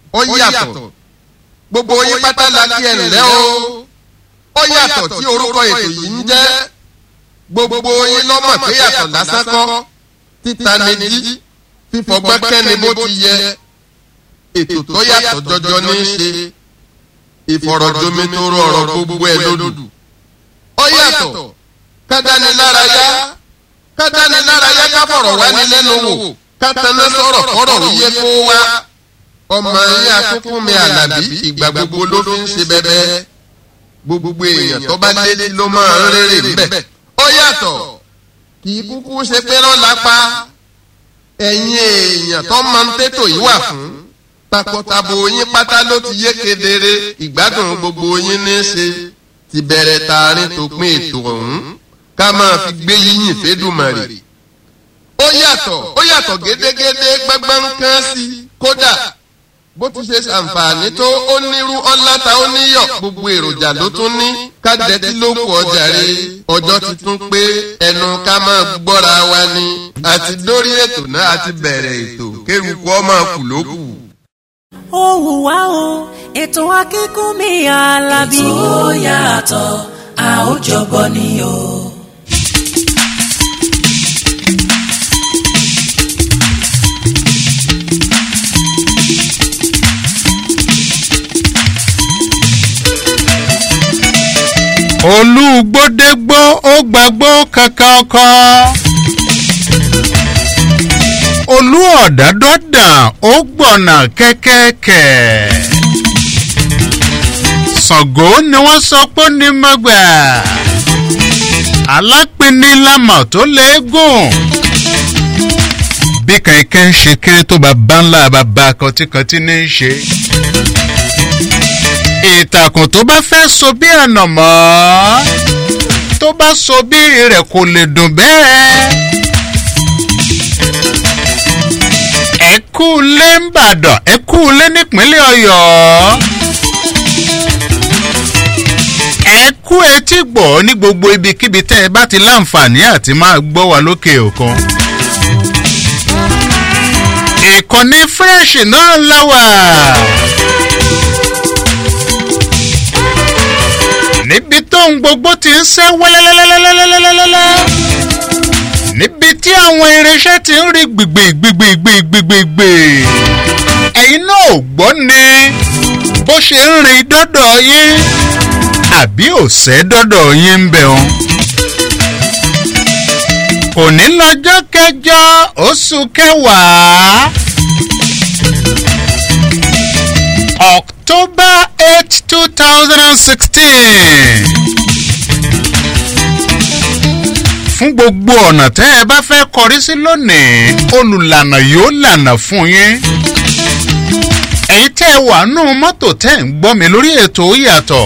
ó yàtọ̀ gbogbo yín pátá la kí ẹ ǹlẹ́ o ó yàtọ̀ tí orúkọ ètò yìí ń jẹ́ gbogbo yín lọ́mọ̀ pé yàtọ̀ lásán kọ́ títa ni jí fífọgbọ́n kẹ́ni bó ti yẹ ètò tó yàtọ̀ jọjọ ní í ṣe ìfọ̀rọ̀jomitoro ọ̀rọ̀ gbogbo ẹ̀ lódù ó yàtọ̀ kádánilárayá ká fọ̀rọ̀ wá ní lẹ́nu wò ká tẹnu sọ̀rọ̀ kọ́rọ̀ yẹ kó wá ọmọ yín Akínkúnmi Àlàbí ìgbà gbogbo ló fi ń ṣe bẹ́bẹ́ gbogbo èèyàn tó bá dé ló máa ń rere ńbẹ̀ ó yàtọ̀ kì í kúkú ṣe pé lọ́la pa ẹ̀yin èèyàn tó máa ń tètò yìí wà fún takọtabo yín pátá ló ti yé kedere ìgbádùn gbogbo yín ní í ṣe ti bẹ̀rẹ̀ tààrin tó pín ètò ọ̀hún ká máa fi gbé yíyìn f'Èdùmàrè ó yàtọ̀ gédégédé gbẹ́gbẹ́ ń kán sí kódà bó ti ṣe ṣàǹfààní tó ó nírú ọláta ó níyọ̀ gbogbo èròjà ló tún ní kádẹ́tí ló kù ọjà rè ọjọ́ ti tún pé ẹnu ká máa gbọ́ra wa ni àti dórí ètò náà àti bẹ̀rẹ̀ ètò kéruku ọmọ kù ló kù. ó wù wá o ètò Akínkúnmi Àlàbí. ètò yàtọ̀ a ó jọgbọ́ ni o. Olúgbódégbó ó gbàgbó kankan ọkọ olú ọ̀dádọ́dàn ó gbọ̀nà kẹ́kẹ́kẹ́ Ṣàngó ni wọ́n sọ pé ní mọ́gbà alápinni lámọ̀ tó léegun bí kẹ̀kẹ́ ń ṣe kéré tó bàbá ńlá bàbá kọtíkọtí ní í ṣe ìtàkùn tó bá fẹ́ so bí ànàmọ́ tó bá so bí rẹ̀ kò lè dùn bẹ́ẹ̀. ẹ kú lé ńbàdàn ẹ kú lé nípínlẹ̀ Ọ̀yọ́ ẹ kú etí gbọ́ ní gbogbo ibikíbi tẹ́ ẹ bá ti láǹfààní àti máa gbọ́ wa lókè òkun. ìkànnì fresh náà láwà. níbi tó ń gbogbo ti ń ṣe wẹ́lẹ́lẹ́lẹ́lẹ́lẹ́lẹ́lẹ́lẹ́ níbi tí àwọn irinṣẹ́ ti ń rí gbìgbìgbìgbìgbìgbìgbì ẹ̀yin náà ò gbọ́ ni bó ṣe ń rí dọ́dọ̀ yín àbí òṣẹ́ dọ́dọ̀ yín ń bẹ̀ wọn. òní lọ́jọ́ kẹjọ oṣù kẹwàá October 8, 2016. fún gbogbo ọ̀nà tẹ́ ẹ bá fẹ́ kọrí sí lónìí olùlànà yóò lànà fún yín. ẹ̀yin tẹ́ ẹ wà nù mọ́tò tẹ́ ń gbọ́ mi lórí ètò yàtọ̀.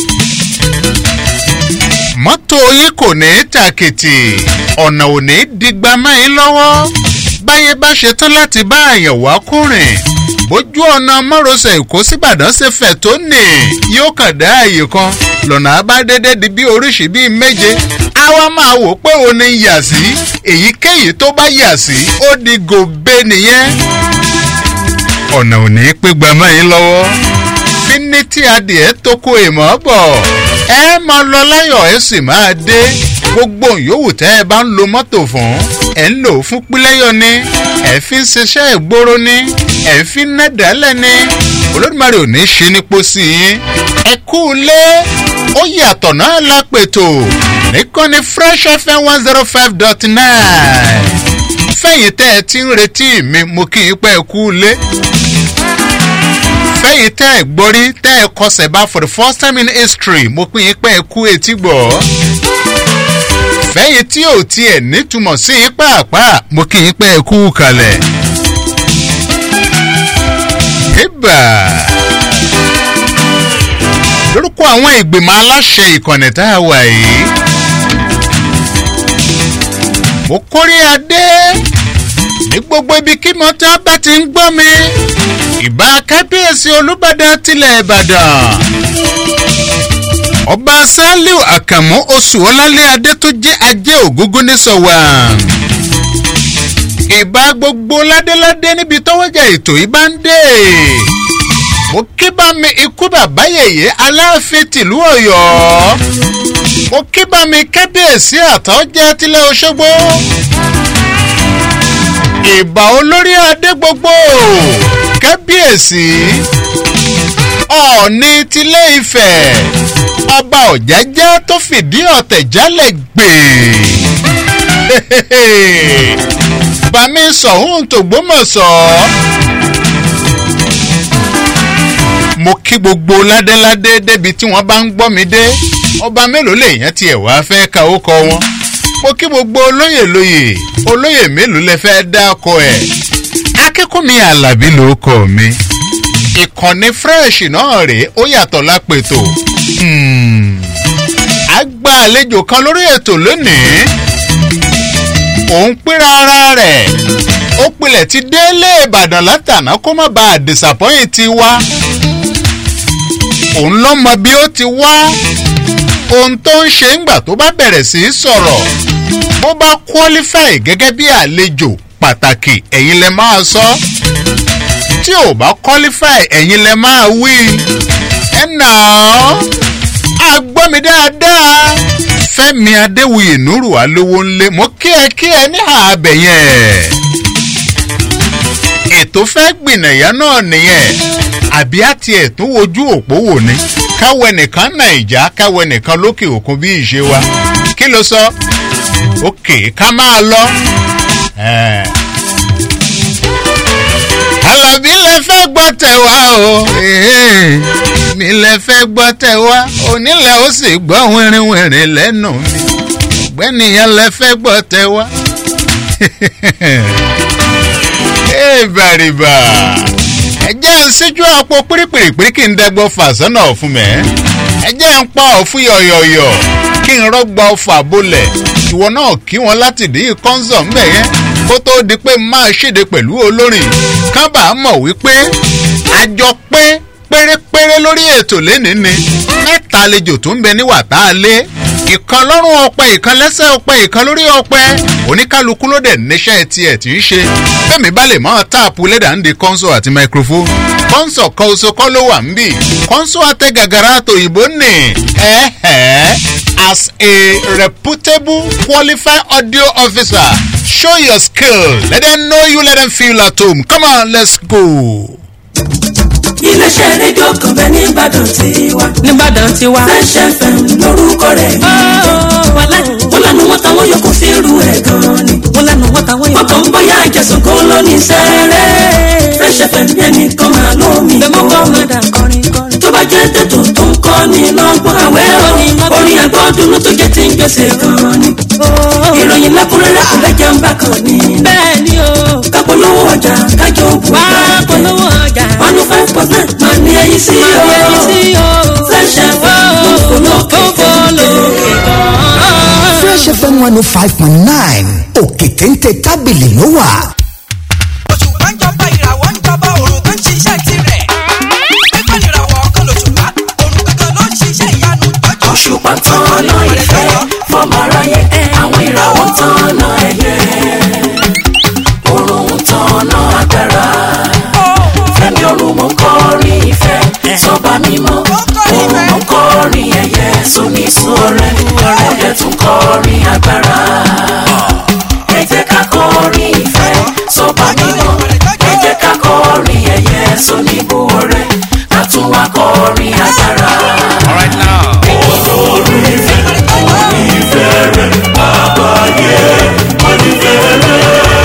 mọ́tò yín kò ní tàkìtì ọ̀nà ò ní dìgbà mẹ́yìn lọ́wọ́ báyé bá ṣe tán láti bá àyàn wá kúrìn bójú ọ̀nà mọ́rọ̀sẹ̀ Èkó síbàdàn ṣe fẹ̀ tó nì yóò kàn dá àyè kan lọ́nà àbádédé di bí oríṣìí bíi méje àwa máa wò pé ó ní yà sí èyíkéyìí tó bá yà sí ó di gòbé nìyẹn. ọ̀nà ò ní pé gbàmọ́ yín lọ́wọ́ bí ní tí adìẹ tó kó èèmọ̀ bọ̀ ẹ máa lọ láyọ̀ ẹ sì máa dé gbogbo yòówù tẹ́ ẹ bá ń lo mọ́tò fún ẹ ń lò fún pílẹ́yọ̀ ni ẹ fi ń ṣiṣẹ́ ìgboro ni ẹ fi ń nẹ́dàálẹ̀ ni Olódùmarè ò ní ṣe ní pósí yín ẹ kú lé ó yàtọ̀ náà lápètò níkànnì Fresh FM 105.9 fẹ̀yìn tẹ́ ẹ ti ń retí mi mo kí n pẹ́ kú lé fẹ̀yìn tẹ́ ẹ gbọ́rí tẹ́ ẹ kọsẹ̀ bá for the first time in history mo pín in pẹ́ kú etí gbọ́ fẹ̀yìn tí ò tiẹ̀ nítumọ̀ sí i pàápàá mo kí n pẹ́ kú kalẹ̀. Hibà lórúkọ àwọn ìgbìmọ̀ aláṣẹ ìkànnì tá a wà yìí mo kórí adé ní gbogbo ibi kí mo tá bá ti ń gbọ́ mi ìbà kábíyèsí Olúbàdàn tilẹ̀ Ìbàdàn ọba Sàlíù Àkànmú oṣù ọlálẹ́ adé tó jẹ́ ajé ògúngún ní Sọ̀wà ìbà gbogbo ládéládé níbi tọ́wọ́jà ètò yìí bá ń dé mo kí bá mi ikú bàbá yèyé aláàfin tìlú ọ̀yọ́ mo kí bá mi kábíyèsí àtọ́jẹ́ tilẹ̀ òṣogbo ìbà olórí adé gbogbo kábíyèsí ọ̀ọ́ni tilé ifẹ̀ ọba ọ̀jájá tó fìdí ọ̀tẹ̀ jálẹ̀ gbè bàmí sọ̀hún tògbómọ̀ṣọ́ mo kí gbogbo ládéládé débi tí wọ́n bá ń gbọ́ mi dé ọba mélòó lèèyàn tiẹ̀ wá fẹ́ ka ó kọ wọn mo kí gbogbo olóyè mélòó lẹ fẹ́ dá ọkọ ẹ̀ akínkúnmi alábí ló kọ mi ìkànnì fresh náà rèé ó yàtọ̀ lápètò a gba àlejò kan lórí ètò lónìí òun pínra ara rẹ̀ ó pilẹ̀ ti délé ìbàdàn látàná kó má bàa disappoint wa òun ló mọ bí ó ti wá ohun tó ń ṣe ńgbà tó bá bẹ̀rẹ̀ sí í sọ̀rọ̀ bó bá qualify gẹ́gẹ́ bí àlejò pàtàkì ẹ̀yin lẹ máa sọ tí ò bá qualify ẹ̀yin lẹ máa wí ẹ̀nà agbọ́mi dáadáa fẹ́mi adéwuyè nùrù alówó ńlẹ̀ mo kí ẹ ní ààbẹ̀ yẹn ètò fẹ́ gbìnàyà náà nìyẹn àbí àti ẹ̀tún wojú òpó wò ni káwọ nìkan nàìjà káwọ nìkan lókè òkun bí ìṣe wa kí ló sọ òkè ká máa lọ. Àlàbí lẹ fẹ́ gbọ́ tẹ̀ wá o mi lẹ fẹ́ gbọ́ tẹ̀ wá onílẹ̀ ó sì gbọ́ wìrìwìrì lẹ́nu mi ọ̀gbẹ́nìyàn lẹ fẹ́ gbọ́ tẹ̀ wá. Bàrìbà ẹ jẹ́ ń síjú àpò pírípìrìpírí kí n dẹ́gbọ́ fàṣánà fún mi ẹ jẹ́ ń pa ọ̀fun yọ̀yọ̀yọ̀ kí n rọ́gbà ọ̀fà bolẹ̀ ìwọ náà kí wọn láti dí kọ́ńsọ̀ ń bẹ̀ yẹn kó tó di pé máa ṣèdè pẹ̀lú olórin kábà mọ̀ wípé àjọ pé pérépéré lórí ètò lénìí ni mẹ́ta àlejò tó ń bẹ ní wàtá alẹ́ ìkan lọ́rùn ọpẹ ìkan lẹ́sẹ̀ ọpẹ ìkan lórí ọpẹ oníkálukú ló dẹ̀ níṣẹ́ tiẹ̀ tí ń ṣe fẹ́mi bá lè máa táàpù lẹ́dà ń di kọ́ńsọ̀ àti microphone kọ́ńsọ̀ kan oṣù kọ́ ló wà ń bì kọ́ńsọ̀ àtẹ gàgàrà tòyìnbó nì as a reputable qualified audio officer show your skill let them know you let them feel at home come on let's go. iléeṣẹ́ rédíò kan bẹ nìbàdàn tiwa Fresh FM lórúkọ rẹ̀ ní wọ́n lẹ́nu wọ́n táwọn yòókù fi rú ẹ̀ gan-an ni wọ́n kàn ń bóyá ìjẹsùn kó ló ní sẹ́rẹ́ Fresh FM yẹn nìkan máa lómi tó bá jẹ́ tètò tó ń kọ́ ni lọ́gbọ́n àwẹ́ orin àgbọ̀dún ló tó jẹ́ tí ń gbèsè gan-an ni ìròyìn lẹ́kùnrẹ́rẹ́ kò lẹ́jà ń bá kan ní kápolówó ọjà kájọ ògùn ọjà 105% máa ní ẹyí sí o Fresh FM ló fòlókè. Fresh FM 105.9 òkè téńté tábìlì ló wà. oṣù bá ń jọba ìràwọ̀ ń jọba òrùn tó ń ṣiṣẹ́ tirẹ̀ pípẹ́ ìràwọ̀ ọkọ̀ lòṣùpá òrùn kankan ló ń ṣiṣẹ́ ìyanu tọ́jú. òṣùpá tán lọ ìfẹ́ fọmọ aráyé àwọn ìràwọ̀ tán lọ ẹ̀yẹ òrùn tán lọ agbára fẹ́mi òrùn mọ́ kọrin ìfẹ́ sọba mímọ́ òrùn mọ́ kọrin ẹ̀yẹ sóní sóòrẹ́ ọ̀rẹ́ tún kọrin agbára ẹ jẹ́ ká kọrin ìfẹ́ sọba mímọ́ ẹ jẹ́ ká kọrin ẹ̀yẹ sóní búrẹ́ ká tún wá kọrin agbára. All right now. Olórí ìfẹ́ rẹ̀ bàbá yẹ onífẹ́ rẹ̀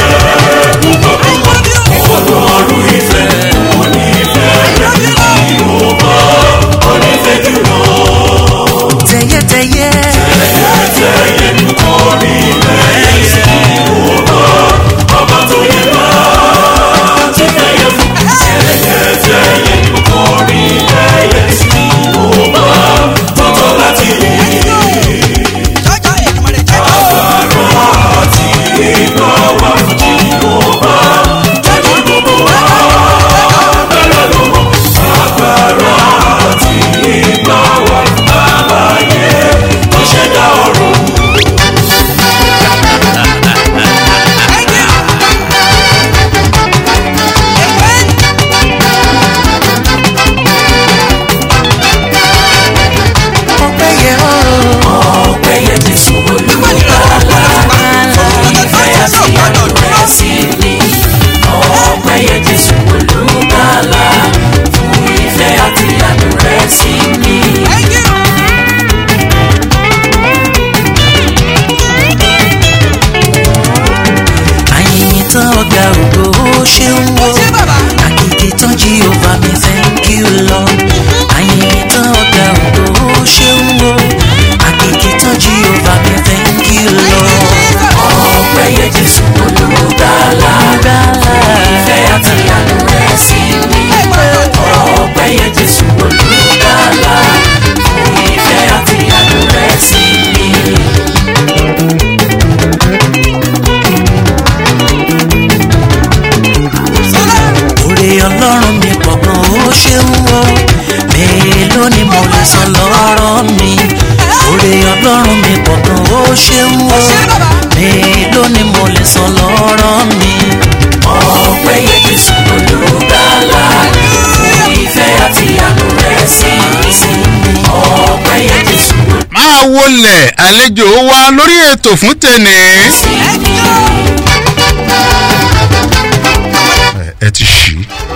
olórí ìfẹ́ onífẹ́ rẹ̀ ìwọ̀nba onífẹ́ jùlọ. tẹ̀yẹ́tẹ̀yẹ́ kọrin rẹ̀ ìwọ̀nba ọba tó yẹ bá ti fẹ́yẹ fún. tẹ̀yẹ́tẹ̀yẹ́ kọrin rẹ̀ ìwọ̀nba ṣeun o mélòó ni mo lè sọ lọ́rọ̀ mi oore ọlọ́run mi pọ̀ gan ó ṣeun o mélòó ni mo lè sọ lọ́rọ̀ mi. ọpẹ́ yẹ Jésù olùgbàlà fún ìfẹ́ àti àánú rẹ̀ sí mi. ọpẹ́ yẹ Jésù. máa wọlé àlejò wa lórí ètò fún tèmi. ẹ ti ṣí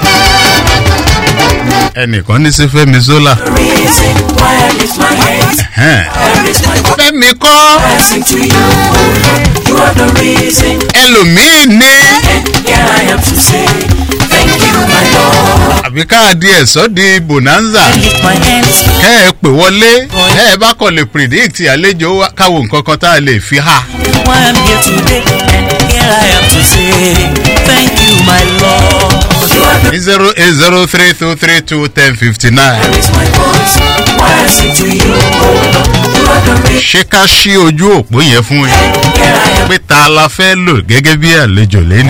ẹnìkan ní sí Fẹ́mi Sola. Fẹ́mi kọ́ ẹlòmíì ní àbí káàdì ẹ̀sọ́ di bonanza kẹ́ ẹ pè wọlé kẹ́ ẹ bá kọ́ lè predict àlejò káwo nǹkan kan tá a lè fi hà. ní 08032321059. ṣé ká ṣí ojú òpó yẹn fún yín pé ta la fẹ́ lò gẹ́gẹ́ bí àlejò lẹ́nu.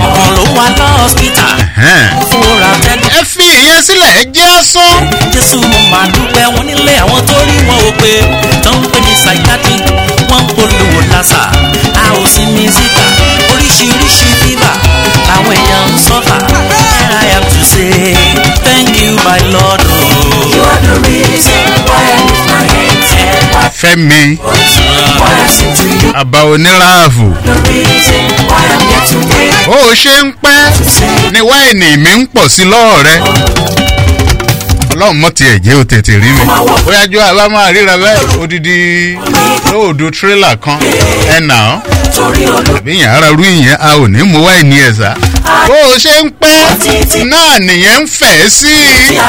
ẹ fi ìyẹn sílẹ̀ ẹ jẹ́ sún. Jésù mo máa dúpẹ́ wọn nílé àwọn tó rí wọn ò pé tó ń pè ní psychiatric wọ́n ń polówó lásà a ò sí ní síta oríṣiríṣi fífà làwọn èèyàn ń sọ́fà and I have to say thank you my Lord. You are the reason why I lift my hands and why Fẹ́mi I sing to you. àbá onírààfù. The reason why I'm here today. ó ṣe ń pẹ́ ni wáìnì mi ń pọ̀ sí lọ́ọ̀ rẹ. ọlọ́run mọ́ tiẹ̀ jẹ́ o tètè rí mi. bóyá jọ àbá máa ríra bẹ́ẹ̀ odidi lóòdù tírélà kan ẹ̀ nà ọ́. àbí yàn ara rú ìyẹn a ò ní mú wáìnì ẹ̀ sá. bó o ṣe ń pẹ́ náà nìyẹn ń fẹ̀ sí i.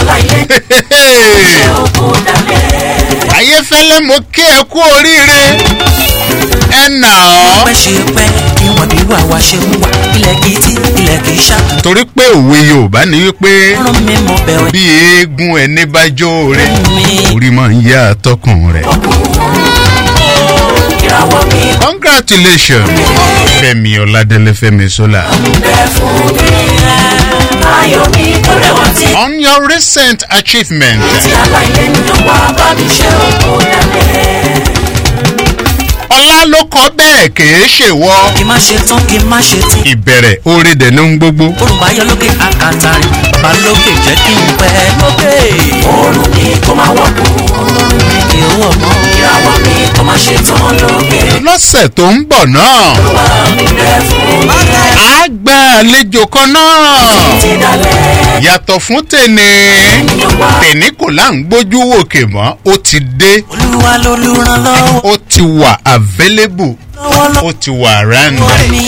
ayéfẹ́lẹ́ mo kí ẹ kú oríire ẹ nà ọ́. pẹ́ ṣe pẹ́ ìwọ̀n bí wà wá ṣe ń wà ilẹ̀ kì í tí ilẹ̀ kì í ṣá. torí pé òwe Yorùbá ni wípé ọ̀rọ̀ mi mo bẹ̀rẹ̀. bí eégún ẹni bá jó rẹ̀ orí máa ń yá atọ́kùn rẹ̀. Congratulations Fẹ́mi Ọládélé Fẹ́mi Sola on your recent achievement. ọlá ló kọ bẹ́ẹ̀ kìí ṣèwọ. kí má ṣe tán kí má ṣe tí. ìbẹ̀rẹ̀ oore dẹ̀ ló ń gbogbo. olùbáyọ lókè àkàtà rẹ̀ bàbá lókè jẹ́ kí n pẹ́ lókè. oorun mi kò máa wọ́pọ̀. ọlọ́run mi kì í wọ̀ mọ́. ìràwọ̀ mi kò máa ṣe tán lókè. lọ́sẹ̀ tó ń bọ̀ náà. wà mí bẹ́ẹ̀ fún mi. a gba àlejò kan náà. ti dalẹ̀. yàtọ̀ fún tèmi tèmi kò là ń gbójú wòkè mọ́ ó ti dé. olúwa lolùrànlọ́wọ́. ó ti wà available ó ti wà around.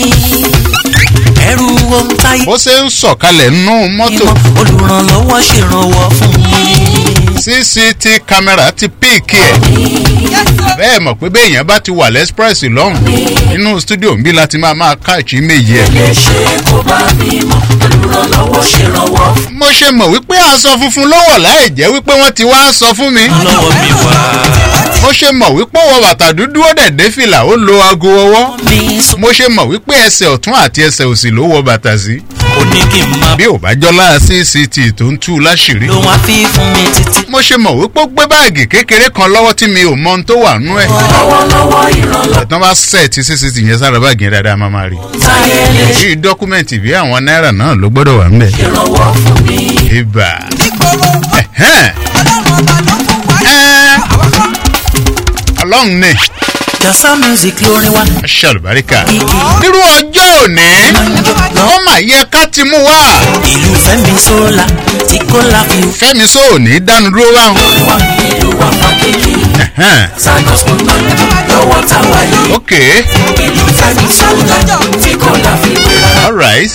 ẹrù ohun táyé. bó ṣe ń sọ̀kalẹ̀ nínú mọ́tò. olùrànlọ́wọ́ ṣèrànwọ́ fún mi. CCTV camera ti píìkì ẹ̀. bẹ́ẹ̀ mọ̀ pé béèyàn bá ti wà lẹ́sprẹ́sì lọ́hùn nínú stúdíò ń bí láti máa káàkiri méjì ẹ̀. lè ṣe kó bá mi mọ̀ olùrànlọ́wọ́ ṣèrànwọ́. mo ṣe mọ̀ wípé aṣọ funfun ló wọ̀ láì jẹ́ wípé wọ́n ti wá sọ fún mi. lọ́wọ́ mi wá. mo ṣe mọ̀ wípé wọ bàtà dúdú ó dẹ̀ dé fìlà ó lo aago ọwọ́. mo ṣe mọ̀ wípé ẹsẹ̀ ọ̀tún àti ẹsẹ̀ òsì ló wọ bàtà sí. ó ní kí n máa. bí ò bá jọlá CCTV tó ń tú láṣìírí. ló wá fi fún mi títí. mo ṣe mọ̀ wípé ó gbé báàgì kékeré kan lọ́wọ́ tí mi ò mọ ohun tó wà nú ẹ̀. lọ́wọ́lọ́wọ́ ìrànlọ́wọ́. ẹ̀tàn bá sẹ́ẹ̀tì CCTV yẹn sára báàgì yẹn dáadáa máa rí. táyé lè ṣe bí dọ́kúmẹ̀ntì bí àwọn náírà náà ló gbọ́dọ̀ wà ńbẹ̀. ìrànwọ́ fún mi. ibà. ọlọ́run ní. jasa music lórin wa. aṣàlùbáríkà. nírú ọjọ́ òní ó mà yẹ ká ti mú wá. ìlú Fẹ́mi Sola tí kò láfi. Fẹ́mi Sóòní dánu dúró wá. ìlú wa fàkejì. Sagos kò mọ̀ lọ́wọ́ táwa yìí. ok. ìlú Fẹ́mi Sola tí kò láfi wéra. all right.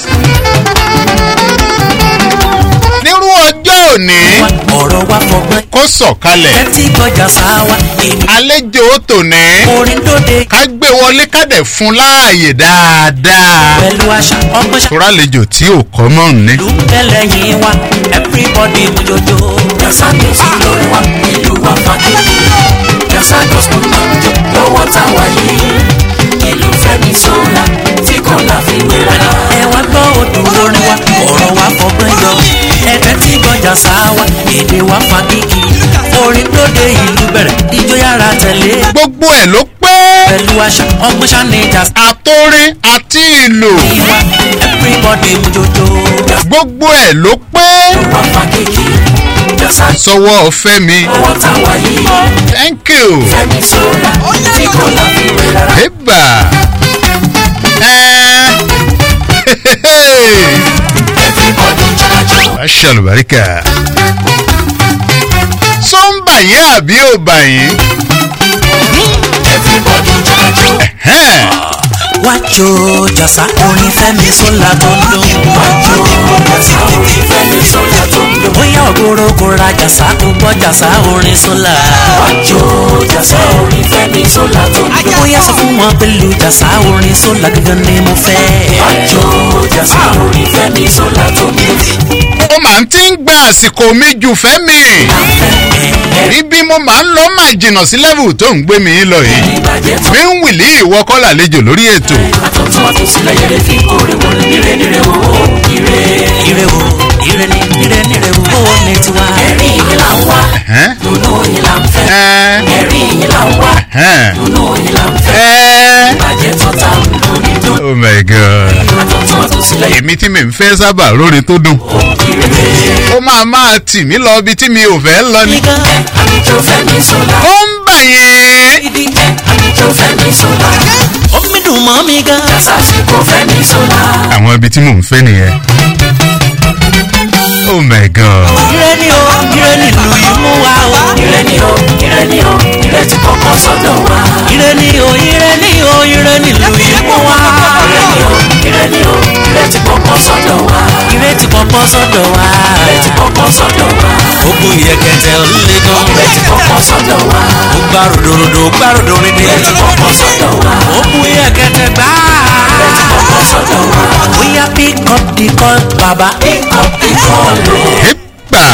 nírú ọjọ́ òní ọ̀rọ̀ wa fọgbọ́n. kó sọ̀kalẹ̀. ẹ ti gbọ́jà sáwa. àlejò tòní orin dòde. ká gbé wọlé ká dẹ̀ fún láàyè dáadáa. pẹ̀lú àṣà ọgbọ́n ṣá. tóra àlejò tí ò kọ́ mọ́ ní. ìlú bẹ́lẹ̀ yín wa everybody mojojo. Jasa music lórí wa ìlú wa fàkejì. Sagos kò mọ̀ lọ́wọ́ táwa yìí. ìlú Fẹ́mi Sola tí kò láfi wéra. ẹ wá gbọ́ odò orin wa ọ̀rọ̀ wa fọgbọ́n yọ. ẹ̀tẹ́ tí gbọ́jà sáwà èdè wa fagíkì orin lóde ìlú bẹ̀rẹ̀ ijó yára tẹ̀lé. gbogbo ẹ̀ ló pé. pẹ̀lú aṣọ ọgbọ́n ṣáníjà. àtòrin àti ìlò. ìwà everybody mú jojo. gbogbo ẹ̀ ló pé. wa fagíkì sọwọ́ Fẹ́mi. owó táwa yìí. thank you. Fẹ́mi Sola tí kò láfiwé rárá. eba. everybody jọjọ. Masha Albarika. sọ ń bà yín àbí ò bà yín? everybody jọjọ. wájú jọ̀sá orin Fẹ́mi Sola tó ń dún. wájú jọ̀sá orin Fẹ́mi Sola tó ń dún. bóyá ògoro kò ra jọ̀sá kò gbọ́ jọ̀sá orin Sola. wájú jọ̀sá orin Fẹ́mi Sola tó ń dún. bóyá sọ fún wọn pẹ̀lú jọ̀sá orin Sola gangan ni mo fẹ́. wájú jọ̀sá orin Fẹ́mi Sola tó ń dún. ó máa ń tí ń gba àsìkò mi jù Fẹ́mi. ibi mo máa ń lọ máa jìnnà sí level tó ń gbé mi lọ yìí. mi ń wìlí ìwọ kọ́ làlejò lórí ètò. àtọ̀tún àtúnṣílẹ̀ yẹrẹ fi kórè wọlé nire nire wo ire. ire wo ire ni ire nire wo owó ní tiwa. ẹ̀rí yìí là ń wá dùnú yìí là ń fẹ́. ẹ̀rí yìí là ń wá dùnú yìí là ń fẹ́. ìbàjẹ́ tọ́ta lórí dùn. oh my god. àtọ̀tún àtúnṣílẹ̀ yẹrẹ èmi tí mi ń fẹ́ sábà lórí tó dùn. ó máa tì mí lọ ibi tí mi ò fẹ́ lọ ni. àlejò Fẹ́mi Sola. ó ń bà yẹn. àlejò Fẹ́mi Sola. omi dùn mọ́ mi gan. sàṣìkò Fẹ́mi Sola. àwọn ibi tí mò ń fẹ́ nìyẹn. oh my god. ire ni o ire ni ìlú yìí mú wa o. ire ni o ire ni o ire ti kọ́kọ́ sọ́dọ̀ wa. ire ni o ire ni o ire ni ìlú yìí mú wa. ire ni o ire ni o ire ti kọ́kọ́ sọ́dọ̀ wa. ire ti kọ́kọ́ sọ́dọ̀ wa. ire ti kọ́kọ́ sọ́dọ̀ wa. ogun ìyẹ̀kẹ̀tẹ̀ ó lé gan. ire ti kọ́kọ́ sọ́dọ̀ wa. ó gbá ròdòròdò ó gbá ròdòròdò. ire ti kọ́kọ́ sọ́dọ̀ wa. ogun ìyẹ̀kẹ̀tẹ̀ gbá. ire ti kọ́kọ́ sọ́dọ̀ wa. bóyá pick up the call baba. pick up the call o. gbà.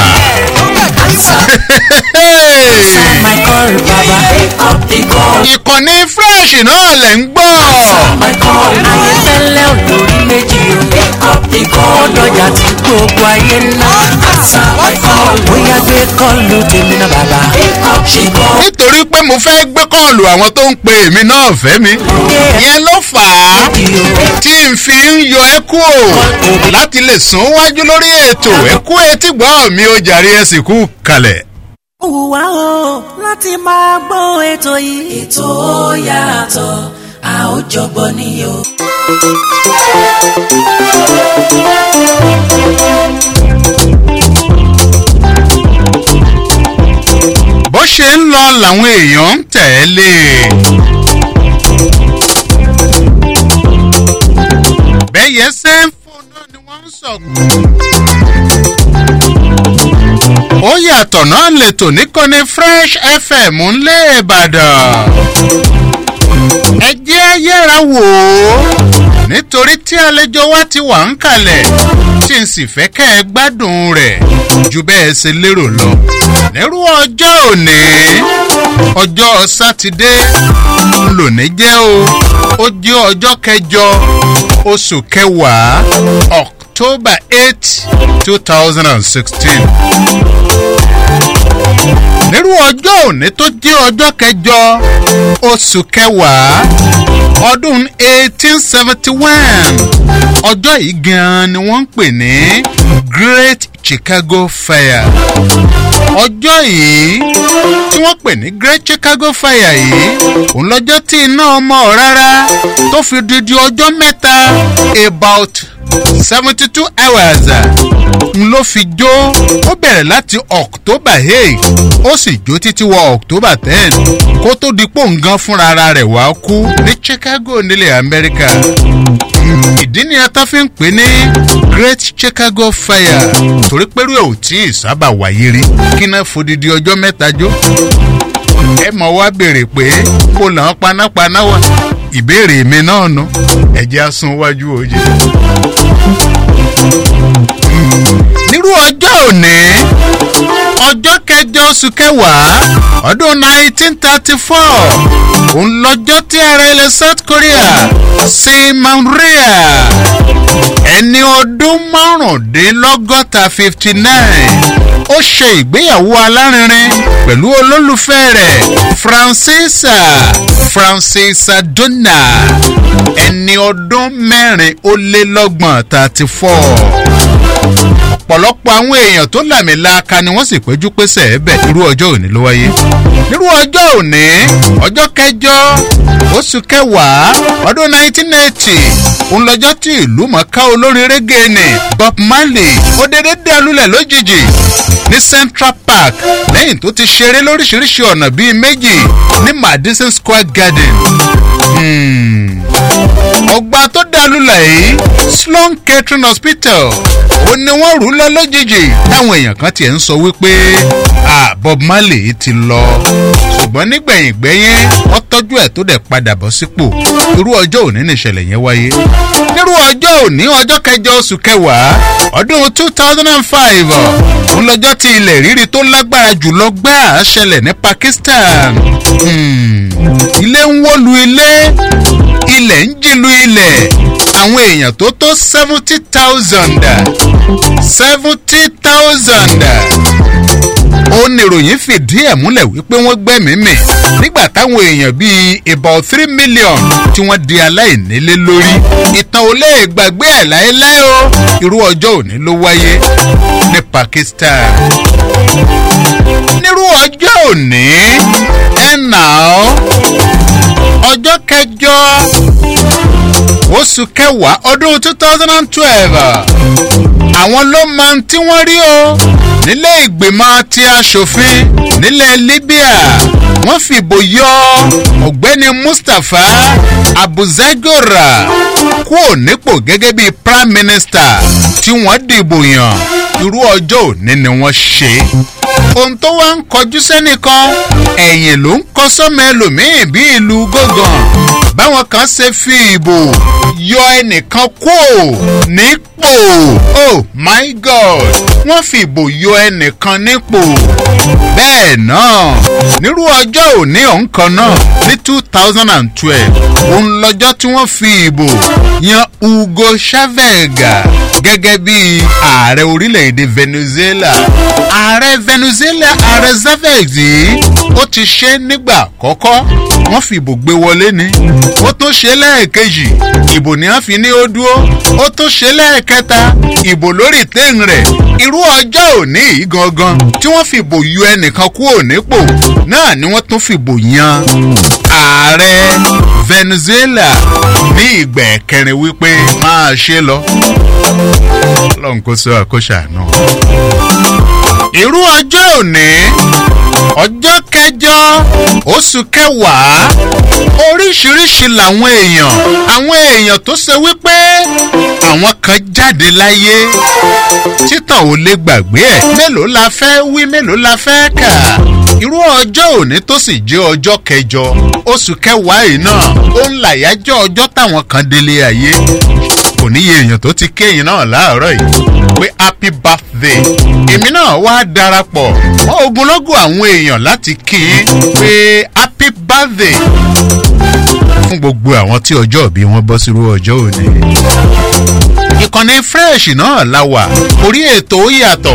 my call baba. pick up the call. ìkànnì fresh náà lẹ̀ ń gbọ́. my call o. ayé tẹ́lẹ̀ olórí méjì o. pick up the call o. ọdọjà tí gbogbo ayé ńlá. my call o. bóyá gbé kọ́ọ̀lù tèmi náà bàbá. pick up the call. nítorí pé mo fẹ́ gbé kọ́ọ̀lù àwọn tó ń pe èmi náà Fẹ́mi. ìyẹn ló fà á tí n fi ń yọ ẹ́ kú o láti lè sún wájú lórí ètò ẹ kú etí gbọ́ mi ó jàre ẹ sì kú kalẹ̀. ó wù wá o láti máa gbọ́ ètò yìí. ètò yàtọ̀ a ó jọgbọ́ ni o. bó ṣe ń lọ làwọn èèyàn ń tẹ̀lé. bẹ́yẹ ṣe ń fò náà ni wọ́n ń sọ̀kù. ó yàtọ̀ náà lètò níkànnì Fresh FM ńlẹ̀ Ìbàdàn. ẹ jẹ́ yẹra wò ó nítorí tí àlejò wa ti wà ń kalẹ̀ tí n sì fẹ́ kẹ́ ẹ gbádùn rẹ̀ ju bẹ́ẹ̀ ṣe lérò lọ. nírú ọjọ́ òní ọjọ́ sátidé lónìí jẹ́ o ó jẹ́ ọjọ́ kẹjọ oṣù kẹwàá October 8, 2016. nírú ọjọ́ òní tó jẹ́ ọjọ́ kẹjọ oṣù kẹwàá ọdún 1871 ọjọ́ yìí gan-an ni wọ́n ń pè ní Great Chicago Fire. ọjọ́ yìí tí wọ́n pè ní Great Chicago Fire yìí òun lọ́jọ́ tí iná ọmọ rárá tó fi dídí ọjọ́ mẹ́ta about 72 hours n ló fi jó. ó bẹ̀rẹ̀ láti October 8 ó sì jó títí wọ October 10 kó tó di pòǹgàn fúnra rẹ̀ wá kú ní Chicago nílẹ̀ Amẹ́ríkà. ìdí ni ata fi ń pè ní Great Chicago Fire torí pẹ̀lú ẹ̀ ò tí ì sábà wáyé rí kí náà fòdìdí ọjọ́ mẹ́ta jó. ẹ mọ̀ wá béèrè pé kó làwọn panápaná wà ìbéèrè mi náà nù ẹ̀jẹ̀ á sún wájú òye. nírú ọjọ́ òní ọjọ́ kẹjọ oṣù kẹwàá ọdún 1934 òun lọ́jọ́ tí ààrẹ ilẹ̀ South Korea Sin Maung-ria ẹni ọdún márùndínlọ́gọ́ta 59 ó ṣe ìgbéyàwó alárinrin pẹ̀lú olólùfẹ́ rẹ̀ Francisa Donna ẹni ọdún mẹ́rin ó lé lọ́gbọ̀n 34 ọ̀pọ̀lọpọ̀ àwọn èèyàn tó làmìlaka ni wọ́n sì péjú pésẹ̀ ẹ̀bẹ̀ irú ọjọ́ òní ló wáyé nírú ọjọ́ òní ọjọ́ kẹjọ oṣù kẹwàá ọdún 1980 òun lọ́jọ́ tí ìlú mọ̀ọ́ká olórin reggae ni Bob Marley ó dédé dé alúlẹ̀ lójijì ní Central Park lẹ́yìn tó ti ṣeré lóríṣiríṣi ọ̀nà bíi méjì ní Madison Square Garden. ọgbà tó dá alúlẹ̀ yìí Sloan Kettering Hospital ó ní wọ́n rú lọ lójijì táwọn èèyàn kan tiẹ̀ ń sọ wípé Bob Marley ti lọ ṣùgbọ́n nígbẹ̀yìngbẹ́yìn wọ́n tọ́jú ẹ̀ tó dẹ̀ padà bọ̀ sípò irú ọjọ́ òní nìṣẹ̀lẹ̀ yẹn wáyé nírú ọjọ́ òní ọjọ́ kẹjọ oṣù kẹwàá ọdún 2005 òun lọ́jọ́ tí ilẹ̀ rírì tó lágbára jùlọ gbáà ṣẹlẹ̀ ní Pakistan ilé ń wó lu ilé ilẹ̀ ń jí lu ilẹ̀ àwọn èèyàn tó tó 70,000 ó ní ìròyìn fìdí ẹ̀ múlẹ̀ wípé wọ́n gbẹ́mìí mì nígbà táwọn èèyàn bíi about 3 million tí wọ́n di aláìnílé lórí ìtàn ò lè gbàgbé ẹ̀ láéláé o irú ọjọ́ òní ló wáyé ní Pakistan nírú ọjọ́ òní ọjọ́ kẹjọ oṣù kẹwàá ọdún 2012 àwọn ló máa ń tí wọ́n rí o nílé ìgbìmọ̀ ti aṣòfin nílẹ̀ Libya wọ́n fìbò yọ ọ̀gbẹ́ni Mustapha Abuzegora kúrò nípò gẹ́gẹ́ bíi prime minister tí wọ́n dìbò yàn irú ọjọ́ òní ni wọ́n ṣe ohun tó wá ń kọjú sẹ́nìkan ẹ̀yìn ló ń kọ sọ́mọ ẹlòmíì bí ìlú gángan báwọn kan ṣe fi ìbò yọ ẹnìkan kúrò nípò oh my god wọ́n fi ìbò yọ ẹnìkan nípò bẹ́ẹ̀ náà nírú ọjọ́ òní ọ̀nkan náà ní 2012 òun lọ́jọ́ tí wọ́n fi ìbò yan Hugo Chavez gẹ́gẹ́ bí ààrẹ orílẹ̀-èdè Venezuela ààrẹ Chavez yìí ó ti ṣe nígbà àkọ́kọ́ wọ́n fi ìbò gbé wọlé ni ó tún ṣe lẹ́ẹ̀kejì ìbò ni wọ́n fi ní ó dúró ó tún ṣe lẹ́ẹ̀kẹta ìbò lórí téèn rẹ̀ irú ọjọ́ òní yìí gangan tí wọ́n fi ìbò yọ ẹnìkan kúrò nípò náà ni wọ́n tún fi ìbò yan ààrẹ Venezuela ní ìgbà ẹ̀kẹrin wípé máa ṣe lọ lọ́n kó sọ àkóṣà náà. irú ọjọ́ òní ọjọ́ kẹjọ oṣù kẹwàá oríṣiríṣi làwọn èèyàn tó ṣe wípé àwọn kan jáde láyé títàn ò lè gbàgbé ẹ̀ mélòó la fẹ́ wí mélòó la fẹ́ kà irú ọjọ́ òní tó sì jẹ́ ọjọ́ kẹjọ oṣù kẹwàá yìí náà ó ń làyájọ́ ọjọ́ táwọn kan délé ayé kò níye èèyàn tó ti kéyìn náà láàárọ̀ yìí pé happy birthday èmi náà wá darapọ̀ mọ́ ogunlọ́gọ̀ àwọn èèyàn láti kí i pé happy birthday fún gbogbo àwọn tí ọjọ́ ìbí wọn bọ́ sírú ọjọ́ òní. ìkànnì fresh náà la wà orí ètò ó yàtọ̀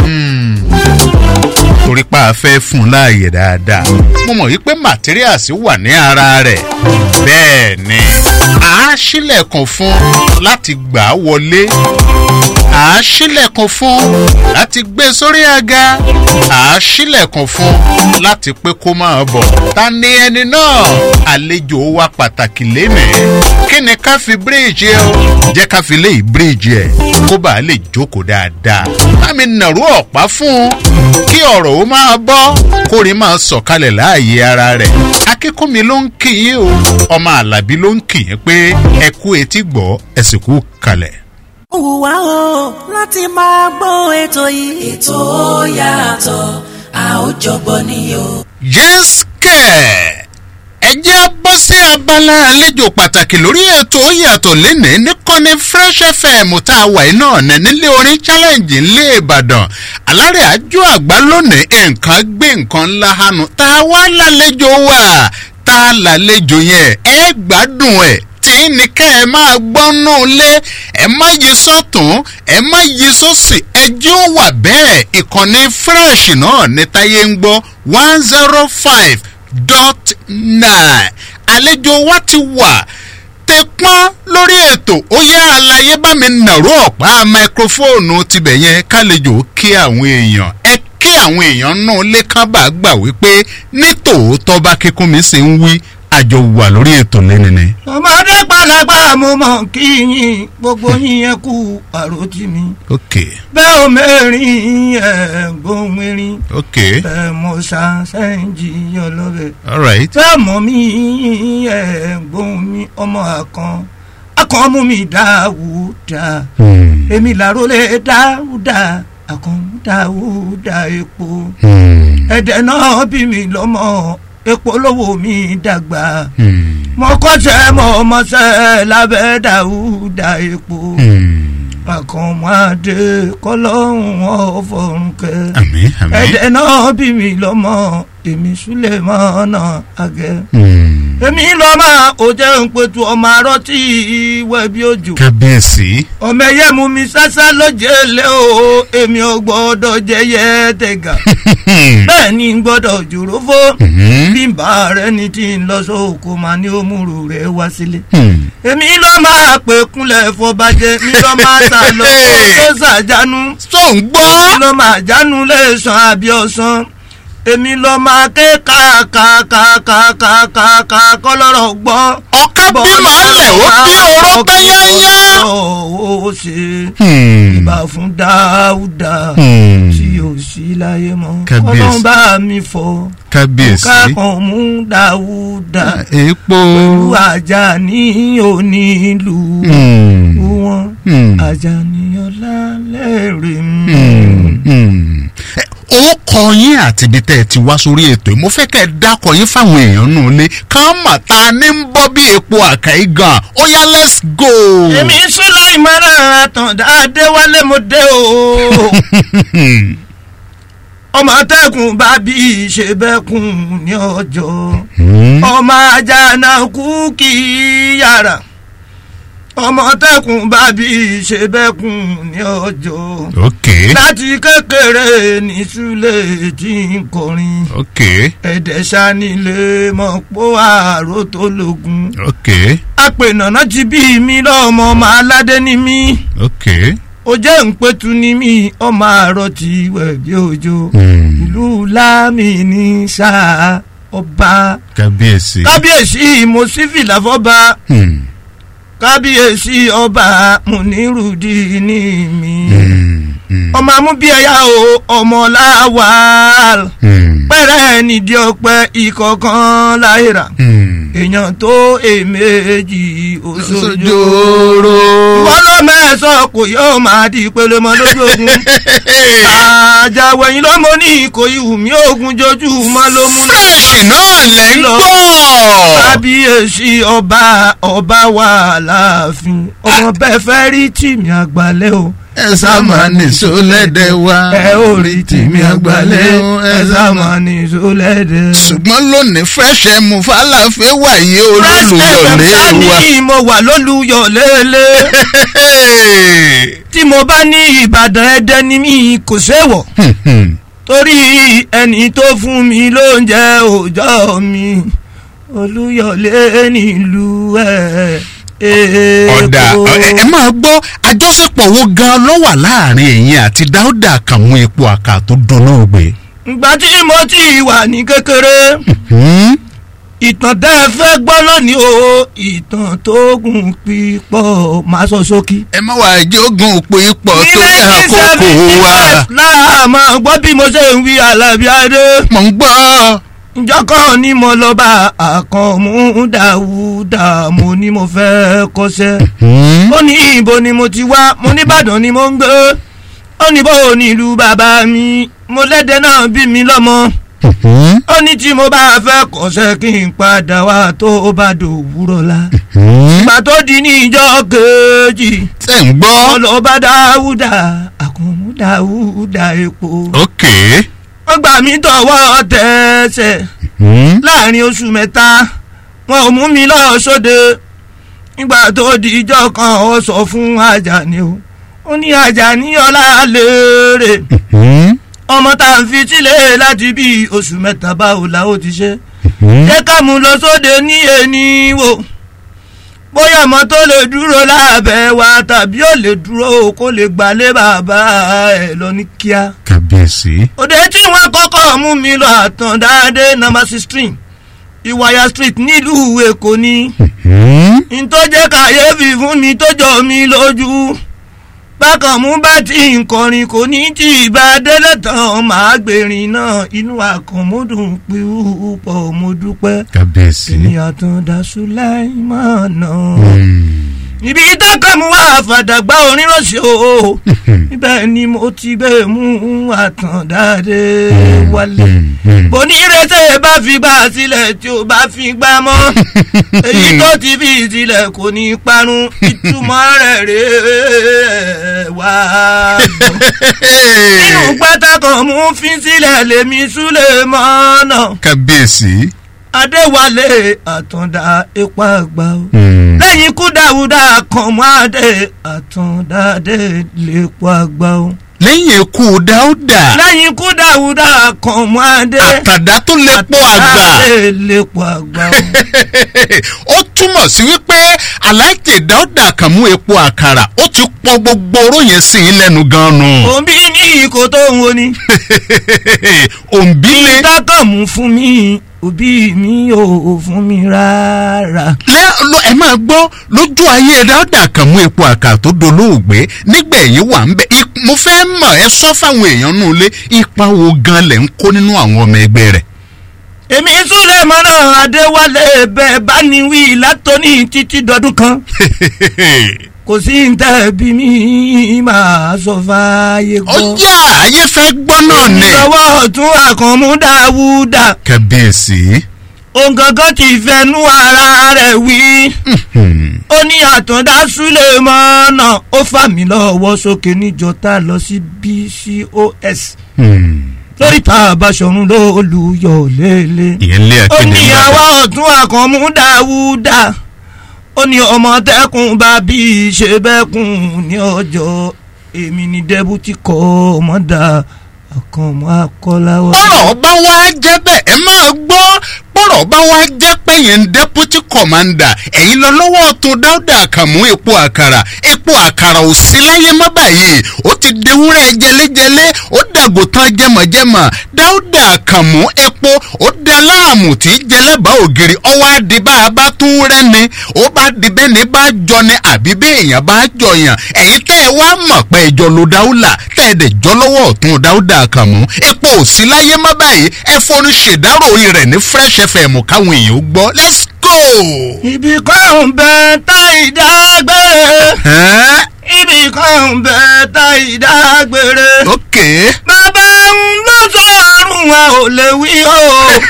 torí pa afẹ́ fún un láàyè dáadáa mo mọ̀ wípé materials wà ní ara rẹ̀ bẹ́ẹ̀ ni a ṣílẹ̀kùn fún láti gbà á wọlé a ṣílẹ̀kùn fún láti gbé sórí àga a ṣílẹ̀kùn fún láti pé kó máa bọ̀ ta ni ẹni náà àlejò wa pàtàkì lénìí kí ni ká fi bíríìjì ẹ o jẹ́ ká fi lé ìbíríìjì ẹ kó bàa lè jókòó dáadáa bá mi nàró ọ̀pá fún un kí ọ̀rọ̀ ó máa bọ́ kórìn máa sọ̀kalẹ̀ láàyè ara rẹ̀ akínkúnmi ló ń kì í o ọmọ àlàbí ló ń kì í pé ẹ kú etí gbọ́ ẹ sì kú kalẹ̀. ó wù wá o láti máa gbọ́ ètò yìí. ètò yàtọ̀ a ó jọgbọ́ ni o. yes kẹ́ ẹ jẹ́ bọ́ sí abala àlejò pàtàkì lórí ètò Yàtọ̀ lénìí níkànnì Fresh FM tá a wà náà ní nílé orin challenge ńlé Ìbàdàn alárẹ̀ àjọ àgbà lónìí nǹkan gbé nǹkan ńlá hanu tá a wá lálejò wà tá a lálejò yẹn ẹ gbádùn ẹ̀ tí ní kẹ́ ẹ máa gbọ́nú lé ẹ má yí sọ́tún ẹ má yí sósì ẹjọ́ ó wà bẹ́ẹ̀ ìkànnì Fresh náà ní táyé ń gbọ́ 105.9 àlejò wa ti wà tẹpọ́n lórí ètò ó yá àlàyé bá mi nàró ọ̀pá máikrófóònù tibẹ̀ yẹn kálejò kí àwọn èèyàn kí àwọn èèyàn náà lè kábà gbà wípé ní tòótọ́ bá kíkún mi ṣe ń wí àjọ wà lórí ètò lẹ́nu ni. ọmọdé pàlágbà mo mọ̀ kí yín gbogbo yín yẹn kú àròtí mi. ok. bẹ́ẹ̀ o mẹ́rin ẹ̀ gbóhùn erin. ok. bẹ́ẹ̀ mo ṣàṣẹ́yìnjì ọlọ́bẹ̀. all right. bẹ́ẹ̀ mọ̀ mí ẹ̀ gbóhùn mi ọmọ akànmú mi Dáúdà. èmi làrólé Dáúdà akànmú Dáúdà epo. ẹ̀dẹ̀ náà bí mi lọ́mọ epo lówó mi dàgbà mo kọ́ṣẹ́ mo mọṣẹ́ lábẹ́ Dáúdà epo àkànmọ́adé kọ́lọ́hún ọ̀fọ̀rùnkẹ́ ẹ̀dẹ̀ náà bí mi lọ́mọ èmi Súlẹ̀mọ́nà Àgẹ́ èmi lọ́mọ òjẹ́ ń pẹ̀tù ọmọ arọ́tí ìwẹ̀ bí òjò kábíyèsí ọmọ ẹ̀yẹ mú mi sásá lójẹ́ lé o èmi ò gbọ́dọ̀ jẹ́yẹ tẹ̀gà bẹ́ẹ̀ ni ń gbọ́dọ̀ jòrò fó bí n bá rẹ̀ ní tí ń lọ sóko máa ní òmùrù rẹ̀ wá sílé èmi ló máa pè kúnlẹ̀ fọbajẹ́ mi ló máa ta lọ tó ṣàjánu tó ń gbọ́ ló máa jánu lẹ́sàn àbí ọ̀sán èmi lọ máa ké kàkàkàkàkàkà kọlọ́rọ̀ gbọ́. ọ̀ká bí màálẹ̀ ó bí oró tẹ́yẹ́yẹ́. ó ṣe ìbà fún Dáúdà tí ò sí láyé mọ́. kọ́lọ́n bá mi fọ. kábíyèsí. ká kàn mú Dáúdà. èèpo. pẹ̀lú Àjàní onílù wọn. Àjàní ọlálẹ́rẹ̀ ó kọ yín àti ibi tẹ́ ẹ ti wá sórí ètò mo fẹ́ kẹ́ ẹ dákọ̀ yín fáwọn èèyàn nù lé ká mà ta ní ń bọ́ bí epo àkàí gan ó yá let's go. èmi Sùláìmánà Àtàndá Adéwálé mo dé o ọmọ tẹkùn bá bí ṣe bẹ́kùn ní ọjọ́ ọmọ Àjànàkú kì í yàrá ọmọ tẹkùn bá bí ṣe bẹ́kùn ní ọjọ́ láti kékeré ní Súlẹ̀ tí ń kọrin ẹ̀dẹ̀ sanilé mọ̀ pọ́ àrò tó lógun apènàná ti bí mi lọ́mọ ọmọ aládé ni mí ó jẹ́ ń pẹ́tù ni mí ọmọ àrọ̀ tí wẹ̀ bí òjò ìlú lámì ní sáà ọba kábíyèsí mo sí fìlà fọ́ba kábíyèsí ọba Mùnírùdíìnì mi ọmọ amúbíẹ̀yà o ọmọ Láwàl pẹ̀rẹ́ nídìí ọ̀pẹ ìkọ̀kan láìra èèyàn tó èméjì òṣòjòrò wọ́n ló mẹ́sàn kò yóò máa di ìpele mọ́ lójú ogun àjàwẹ̀yìn lọ́mọ ní Ìkòyí Wùmí ogun jojú mọ́ ló mú Fresh náà lẹ́ ń gbọ́. kábíyèsí ọba wà láàfin ọmọ bẹ́ẹ̀ fẹ́ rí tìmí àgbàlẹ́ o ẹ sáma nìṣó lẹ́dẹ̀ wá. ẹ ò rí tìmí àgbàlẹ́ ẹ sáma nìṣó lẹ́dẹ̀. ṣùgbọ́n lónìí Fresh FM fàlàfẹ́ wà yé olólùyọ̀lé wa. ní mo wà lólùyọ̀lé tí mo bá ní Ìbàdàn Ẹdẹ ni mí kò séwọ̀ torí ẹni tó fún mi lóúnjẹ òòjọ́ mi Olúyọ̀lé nílùú ẹ̀. ọ̀dà ẹ máa gbọ́ àjọṣepọ̀ wo gan ló wà láàrin ẹ̀yin àti Dáúdà Àkànmú epo àkà tó dolóògbé. ìgbà tí mo ti wà ní kékeré ìtàn tẹ́ ẹ fẹ́ gbọ́ lónìí o ìtàn tó gùn pípọ̀ máa sọ sókí. ẹ má wàá jógun pípọ̀ tó fẹ́ àkókò wa. láàmú gbọ́ bí mo ṣe ń wí Àlàbí Adé. mò ń gbọ́. ǹjọ́ kan ní mo lọ bá Àkànmú Dáúdà mo ní mo fẹ́ kọ́ṣẹ́. ó ní ibo ni mo ti wá mo ní Ìbàdàn ni mo ń gbé. ó ní bó ní ìlú bàbá mi mo lẹ́dẹ̀ náà bí mi lọ́mọ. ó ní tí mo bá fẹ́ kọ̀ṣẹ́ kí n padà wá tó bá dòwúrọ̀ la. ìgbà tó di ní ìjọ kejì. tẹ̀ ń gbọ́. wọ́n lọ bá Dáúdà Àkànmú Dáúdà epo. ok. wọ́n gbà mí tọwọ́ tẹsẹ̀. láàrin oṣù mẹ́ta wọn ò mú mi lọ sóde. nígbà tó di ìjọ kan ó sọ fún Àjàní o. ó ní Àjàní ọlá lérè. ọmọ tá à ń fi sílẹ̀ láti bí oṣù mẹ́ta báwo la ó ti ṣe. jẹ́ ká mú lọ sóde ní ẹni wò. bóyá ọmọ tó lè dúró lábẹ́ wa tàbí ó lè dúró kó lè gbalé bàbá ẹ̀ lọ ní kíá. kábíyèsí. òde tí wọ́n kọ́kọ́ mú mi lọ Àtàndáadé number 16 Ìwàyà street nílùú Èkó ni. n tó jẹ́ kàyéfì fún mi tó jọ mi lójú. bákan mú bá ti nkọrin kò ní tí ìbá délé tán máa gbèrin náà inú àkànmọ́dún púpọ̀ mo dúpẹ́. kábíyèsí. èmi Àtàndá Sùláìmánà. ibi ìtàkàmú wà fàdàgbà onírọ̀ṣẹ́ o. ibẹ̀ ni mo ti gbé mú Àtàndáadé wálé. bonírètè bá fi gbà sílẹ̀ tí ó bá fi gbà mọ́. èyí tó ti fi sílẹ̀ kò ní parun ìtumọ̀ rẹ̀ rèé wá. nínú pátákó mú fi sílẹ̀ lèmi Súlèmọ́nà. kábíyèsí. Adéwálé Àtàndá epo àgbà o. lẹ́yìn ikú Dáúdà Àkànmú Àtàndáadé lèpo àgbà o. lẹ́yìn ikú Dáúdà. lẹ́yìn ikú Dáúdà Àkànmú Àtàndá tó lépo àgbà. Àtàndá lépo àgbà o. ó túmọ̀ sí wípé Aláàjì Dáúdà Àkànmú epo àkàrà ó ti pọ̀ gbogbo oró yẹn sí i lẹ́nu gan-an. òǹbí ní ìkó tó ń wo ni. òǹbí ni. ìtàkànmú fún mi òbí mi ò fún mi rárá. ẹ máa gbọ́ lójú ayé Dáúdà Àkànmú epo àkàrà tó dolóògbé nígbẹ̀yìn wà ń bẹ. mo fẹ́ mọ̀ ẹ sọ fáwọn èèyàn nù lé ipa wo gan lẹ̀ ń kó nínú àwọn ọmọ ẹgbẹ́ rẹ̀. èmi Súlèmọ́nà Adéwálé bẹ́ẹ̀ bá ní wí látọ́ní títí dọdún kan. kò sí ntẹ́ bí mi máa sọ fàáyé gbọ́. ọjà ayé fẹ́ gbọ́ náà ni. ìlọ́wọ́ ọ̀tún Àkànmú Dáúdà. kábíyèsí. òun gangan ti fẹnu ara rẹ̀ wí. ó ní Àtàndá Súlèmọ́nà ó fà mí lọ́wọ́ sókè níjọ tá a lọ sí BCOS. lórí tá a bá ṣọ̀run lólùyọ̀ lélẹ̀. ìyẹn lé ó akéde ní àwa ọ̀tún Àkànmú Dáúdà. ó ní ọmọ tẹkùn bá bí ṣe bẹ́kùn ní ọjọ́ èmi ní dẹ́bùtì kọ́ ọmọdà Àkànmú Akọ́láwọ́. bọ́rọ̀ bá wá jẹ́ bẹ́ẹ̀ ẹ máa gbọ́ bọ́rọ̀ bá wá jẹ́ pé yẹn ń deputy commander ẹ̀yin lọ lọ́wọ́ tó Dáúdà Àkànmú epo àkàrà ò sí láyé mọ́ báyìí ó ti dewúrẹ́ jẹlẹ́jẹlẹ́ ó dàgò tán jẹmọ̀jẹmọ̀ Dáúdà Àkànmú epo ó dẹ láàmù tí jẹlẹ́bàá ògiri ọwọ́ àdìbà bá tún rẹ́ni ó bá dìbẹ́ ní bá jọ ni àbí bí èèyàn bá jọyàn ẹ̀yin tẹ́ ẹ wá mọ̀ pé ìjọ ló Dáúdà tẹ́ ẹ dẹ̀ jọ lọ́wọ́ ọ̀tún Dáúdà Àkànmú epo ò sí láyé mọ́ báyìí ẹ fọ́nù ṣèdárò rẹ̀ ní Fresh FM káwọn èèyàn ó gbọ́ let's go. ibì kan ń bẹ tá ìdágbére. ibì kan ń bẹ tá ìdágbére. ok. bàbá ń lọ sọ́run wa ò lè wí o.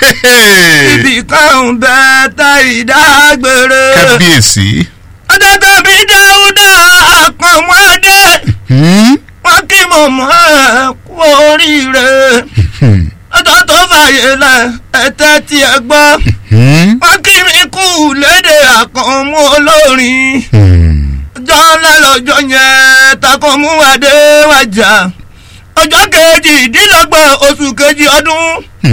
ibì kan ń bẹ tá ìdágbére. kábíyèsí. ọjọ́ tàbí Dáúdà Àkànmú Adé. wọ́n kí mọ̀mọ́ ẹ̀ kú oríire. ọjọ́ tó fàyè lẹ̀ ẹ̀tẹ́ tí ẹ gbọ́. wọ́n kí mi kú lédè Àkànmú olórin. ọjọ́ ńlá lọ́jọ́ yẹn t'Àkànmú Adé wájà. ọjọ́ kejìdínlọ́gbọ̀n oṣù kejì ọdún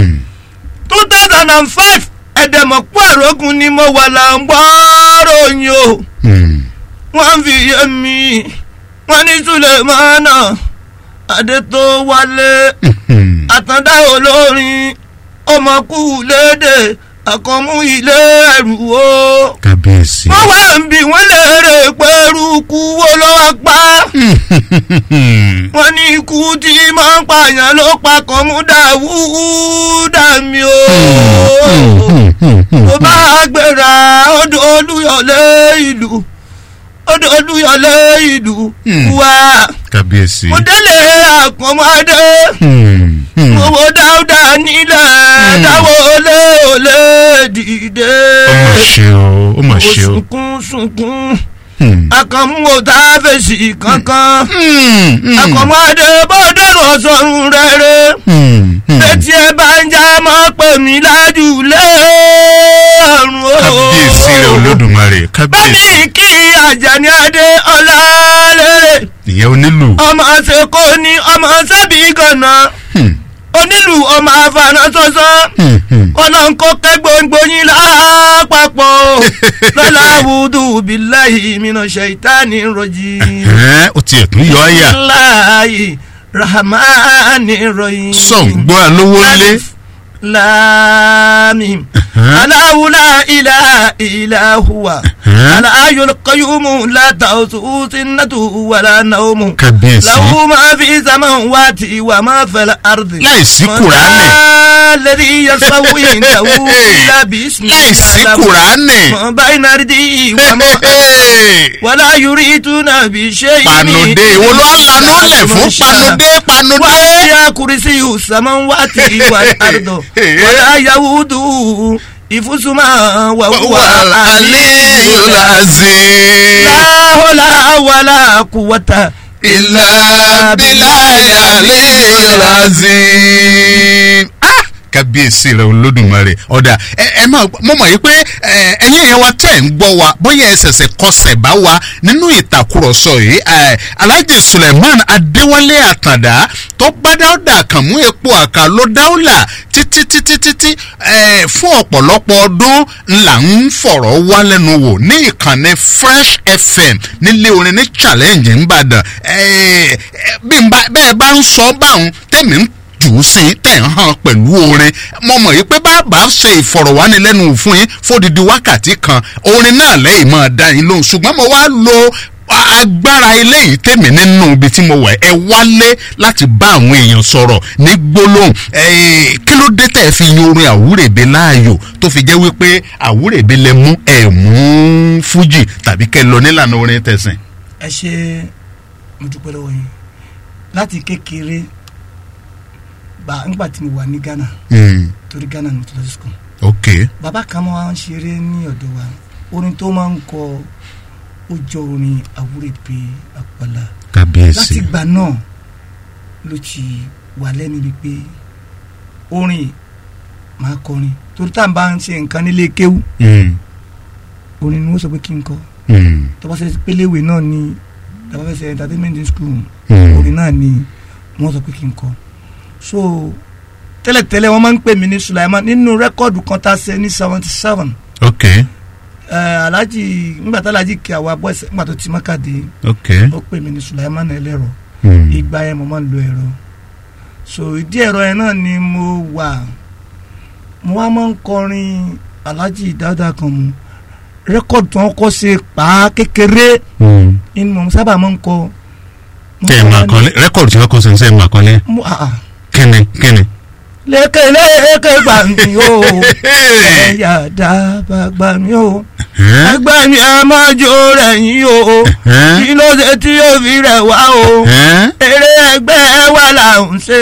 2005 ẹ̀dẹ̀mọ̀pọ̀ àrógùn ni mo wà là ń gbọ́ ròyìn o. wọ́n fi yé mi wọ́n ní Súlèmọ́nà Adé tó wálé Àtàndá olórin ọmọkú lédè Àkànmú ilé ẹrù o. kábíyèsí. wọ́n wá ń bi wọ́n léèrè pé irúkú wo ló wá pa. wọ́n ní ikú tí máa ń pààyàn ló pa Àkànmú Dáúdà mi o. mo bá gbéra odò Olúyọ̀lé ìlú wa. kábíyèsí. mo délé Àkànmú Adé. owó dáúdà nílẹ̀ dáwọ́ olè dìde. ó mà ṣe o. sunkún akànmú ò tá a fèsì kankan akànmú adébọ́dọ̀rọ̀ sọ̀rùn rere etí ẹ bá ń já máa pè mí lájúlé ọ̀run o. kábíyèsí rẹ olódùmarè kábíyèsí. bẹ́ẹ̀ni kí Àjàní adé ọlá lérè. ìyẹn onílù. ọmọ àṣekọ ni ọmọ sábì gànà onílù ọmọ àfààná sọ́sọ́ ọlọ́nkọ́ kẹ́gbọ̀ngbò yín lápapọ̀ lọ́la wùdú bíláyì mìíràn ṣèitánì rọ̀jì. ó tiẹ̀ tún yọ ọ́yà. láàyè rahmani rọ̀yìn. sọ gbọ́ àlówó lé. láàmì aláwùlá ilá ìlàhùwà aláyọ̀ kọ́yùmù látàwùsù sínátù wàlá náwùmù. kábíyèsí. làwù máa fi sàmà wá ti wà máa fẹ́lẹ̀ àrùdì. láìsí kùránì. lẹ́dí yasawu ìdáwù ilá bísí. láìsí kùránì. mọ̀ báyìí náà rí ìwà mọ́. wàlá yorì túnà bí ṣe yìí. panudé wo ló lanú lẹ̀ fún panudé. wà á yà kùrìsì sàmà wá ti wà àrùdọ̀. wàlá yahudu ìfúsùmá wà wà aliyul azim. láhùlà wàlà kùwàtà. ilà bíláyì aliyul azim. kábíyèsí rẹ olódùmarè ọ̀dà mo mọ̀ yìí pé ẹ̀yin èèyàn wa tẹ̀ ń gbọ́ wa bóyá ẹ ṣẹ̀ṣẹ̀ kọsẹ̀ bá wa nínú ìtàkùrọ̀sọ yìí Alhaji Suleiman Adéwálé Àtàndá tó bá dáúdà kàn mú epo àkàlò dáúlà títí fún ọ̀pọ̀lọpọ̀ ọdún là ń fọ̀rọ̀ wá lẹ́nu wò ní ìkànnì Fresh FM nílé orin ní Challenge ńbàdàn bẹ́ẹ̀ bá ń sọ báwọn tẹ̀mí ń jù ú sí tẹ̀ ń hàn pẹ̀lú orin mo mọ̀ yìí pé bàbá ṣe ìfọ̀rọ̀wánilẹ́nuwò fún yín fódìdí wákàtí kan orin náà lẹ́yìn máa dá yín lóhùn ṣùgbọ́n mo wá lo agbára eléyìí tèmi nínú ibi tí mo wà ẹ wálé láti bá àwọn èèyàn sọ̀rọ̀ ní gbólóhùn kí ló dé tẹ̀ fi yin orin àwúrèbe láàyò tó fi jẹ́ wípé àwúrèbe lẹ mú ẹ̀ mú fújì tàbí kẹ́ lọ nílànà orin tẹ̀sìn. ẹ ṣe mo dúpẹ́ lọ́wọ́ yín láti kékeré nígbà tí mo wà ní Ghana torí Ghana ní tó lọ sí school. ok. bàbá kan máa ń ṣeré ní ọ̀dọ̀ wa orin tó máa ń kọ ó jọ orin àwúrèbe àpàlà. kábíyèsí. láti ìgbà náà ló ti wà lẹ́nu mi pé orin máa kọrin torí tá à ń bá ń ṣe nǹkan nílé kéwú orin ni wọ́n sọ pé kí n kọ tó bá ṣe péléwé náà ni tó bá fẹ́ ṣe entertainment school orin náà ni wọ́n sọ pé kí n kọ so tẹ́lẹ̀tẹ́lẹ̀ wọ́n máa ń pè mí ní Sulaiman nínú rẹ́kọ̀dù kan tá a ṣe ní 77. ok. Alhaji nígbà tá Alhaji kí àwa bọ́ ẹsẹ̀ nígbà tó ti mọ́kàdé. ok. ó pè mí ní Sulaiman ẹlẹ́rọ ìgbà yẹn mo máa ń lo ẹ̀rọ so ìdí ẹ̀rọ yẹn náà ni mo wá máa ń kọrin Alhaji dáadáa kan mu rẹ́kọ̀dù tí wọ́n kọ́ ṣe pàá kékeré ni mo sábà máa ń kọ. kẹ́ ẹ̀ máa kọ́lé rẹ́kọ̀dù tí wọ́n kọ́ sẹ́ńsẹ́ máa kọ́lé. kíni. lékeleke gbà mí o ẹ̀yà dábà gbà mí o ẹgbẹ́ mi ẹ máa jó rẹ̀ yín o kí ló dé tí yóò fi rẹ̀ wá o eré ẹgbẹ́ wa là ń ṣe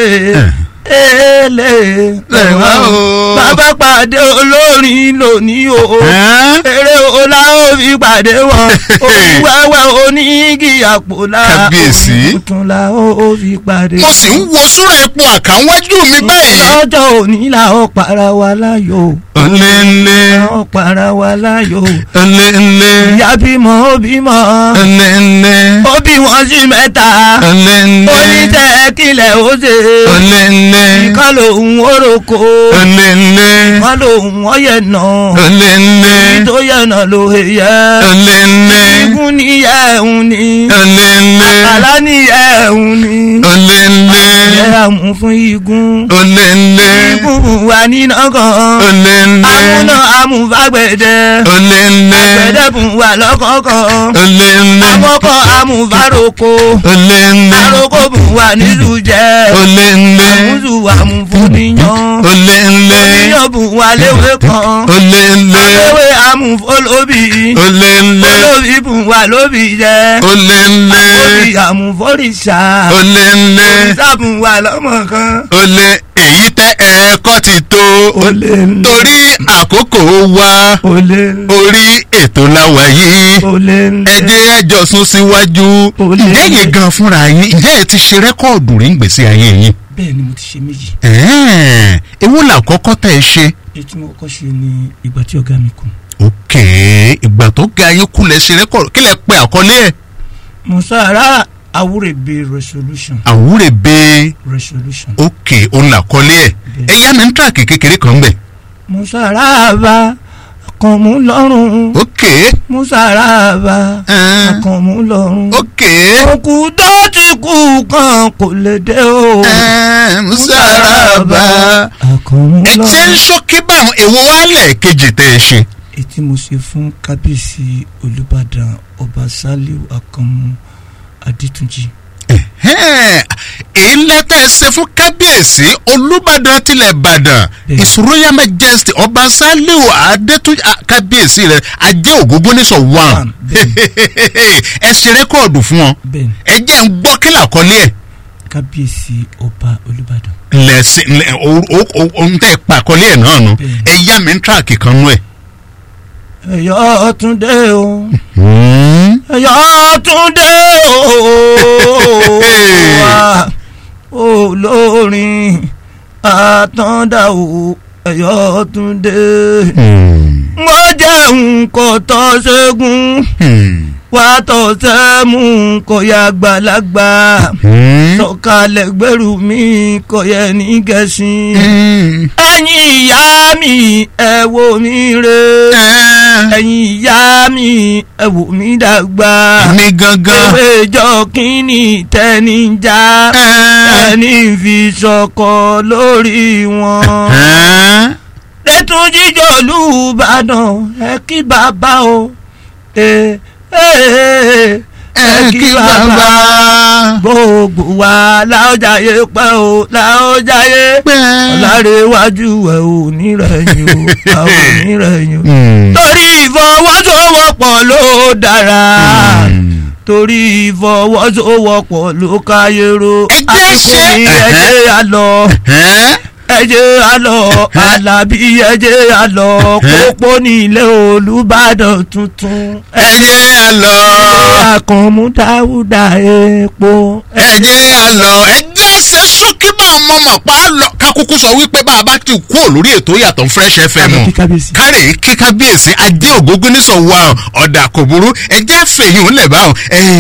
èlé lẹ́wà o bàbá pàdé olórin lónìí o eré ọlá ó fi pàdé wọn òwúwẹ́wẹ́ onígi àpòlá kábíyèsí òtún la ó fi pàdé. mo sì ń wo súrà epo àkànwájú mi báyìí. lọ́jọ́ òní la ó para wa láyò. ńlẹ́ńlẹ́. la ó para wa láyò. ńlẹ́ńlẹ́. ìyá bímọ ó bímọ. ńlẹ́ńlẹ́. ó bí wọn sí mẹ́ta. ńlẹ́ńlẹ́. onítẹ̀ kílẹ̀ ó ṣe. ńlẹ́ńlẹ́. ìkan lòun ó roko. ńlẹ́ńlẹ́. ìkan lòun ó yẹ̀nà. ńlẹ́ńlẹ́. tó yẹ̀nà ló yẹ. ńlẹ́ńlẹ́. ikú ni ẹ̀hún ni. ńlẹ́ńlẹ́. àlá ni ẹ̀hún ni. ńlẹ́ńlẹ́. ẹ̀ àmú fún igun. ńlẹ́ńlẹ́. igun wà nínú kan. olèlè. amúná amúfagbẹ̀dẹ. olèlè. àgbẹ̀dẹ bùn wà lọ́kọ̀ọ̀kan. olèlè. amọ́kọ̀ amúfaroko. olèlè. aroko bùn wà nílùú jẹ́. olèlè. àmúzù amúfúniyàn. olèlè. oníyàn bùn wà léwé kan. olèlè. léwé amúfólóbì. olèlè. olóbì bùn wà lóbì jẹ́. olèlè. olóbì amúfórìṣà. olèlè. òrìṣà bùn wà lọ́mọ kan. olè èyí tẹ ẹ̀ẹ́kọ́ ti tó olèlè. torí àkókò wa olèlè. orí ètò làwà yìí olèlè. ẹ jẹ́ ẹjọ́ sún síwájú Olè. ǹjẹ́ yìí gan fúnra yín ǹjẹ́ ẹ ti ṣe rẹ́kọ̀dù rí ń gbèsè ayé yín. bẹ́ẹ̀ ni mo ti ṣe méjì. èwo làkọ́kọ́ tẹ́ ẹ ṣe. èyí tí mo kọ́kọ́ ṣe ni ìgbà tí ọ̀gá mi kú. ok ìgbà tó ga yín kú lẹ ṣe rẹ́kọ̀dù kí lẹ pe àkọlé ẹ̀. musara awúrẹ́bẹ resolution. àwúrẹ̀bẹ resolution. ok òun làkọlé ẹ̀ ẹ yá mi ń tíráàkì kékeré kan bẹ̀. musara bá kan mú lọ́rùn. ok musara bá kan mú lọ́rùn. ok òkú tó ti kú kan kò lè dé o. musaraba kan mú ẹ ṣe ń lọ́rùn. ṣókí báwọn èwo wálẹ̀ kejì tẹ́ ẹ ṣe. èyí tí mo ṣe fún kábíyèsí olùbàdàn ọba saliu akànmú adétúnjì. èyí ńlá tẹ́ ẹ ṣe fún kábíyèsí olùbàdàn tilẹ̀ ìbàdàn his royal majesty ọba saliu adétúnjì kábíyèsí rẹ̀ ajé ògúngúnnísọ̀ one ẹ ṣe rẹ́kọ̀dù fún wọn bẹ́ẹ̀ni ẹ jẹ́ ń gbọ́ kí làkọ́lé ẹ̀. kábíyèsí ọba olùbàdàn. lẹ́sìn ohun tẹ́ ẹ pa àkọ́lé ẹ̀ náà nù ẹ yá mi ń tíráàkì kan nú ẹ̀. ẹ̀yọ́ tún dé o ẹ̀yọ́ tún dé o olórin àtàndá o ẹ̀yọ́ tún dé. wọ́n jẹ́ nǹkan tó ṣẹ́gun wà tó sẹ́mu kò yá gbàlagbà sọ̀kalẹ̀ gbèrú mi kò yẹ ní gẹ̀ẹ́sìn. ẹ̀yin ìyá mi ẹ wò mí re ẹ̀yin ìyá mi ẹ wò mí dàgbà. mi gangan. ewé jọ kínní tẹ́ni já tẹ́ni fi sọkọ lórí wọn. lẹ́tún jíjọ́ olùbàdàn ẹ kí bàbá o. ẹ kí bàbá gbogbo wa láòjàyé pẹ́ o láòjàyé ọ̀làrẹ̀wájú ẹ̀ ò ní rẹ̀yìn o ẹ̀ ò ní rẹ̀yìn o. torí ìfọwọ́sowọ́pọ̀ ló dára torí ìfọwọ́sowọ́pọ̀ ló káyé ro. àsìkò mi ẹ jẹ́ àlọ́ ẹ jẹ́ àlọ́ Àlàbí ẹ jẹ́ àlọ́ pópó nílé Olúbàdàn tuntun. ẹ jẹ́ àlọ́ Àkànmú Dáúdà epo. ẹ jẹ́ àlọ́ ẹ jẹ́ ṣe sókè bá ọmọ mọ̀ pa á lọ kákúkú sọ wípé bá a bá ti kú lórí ètò Yàtọ̀ Fresh FM kárẹ̀ kí kábíyèsí ajé ògúngúnnísọ̀ wà ọ̀dà kò burú ẹ jẹ́ fèyìn òun lẹ̀ báwọn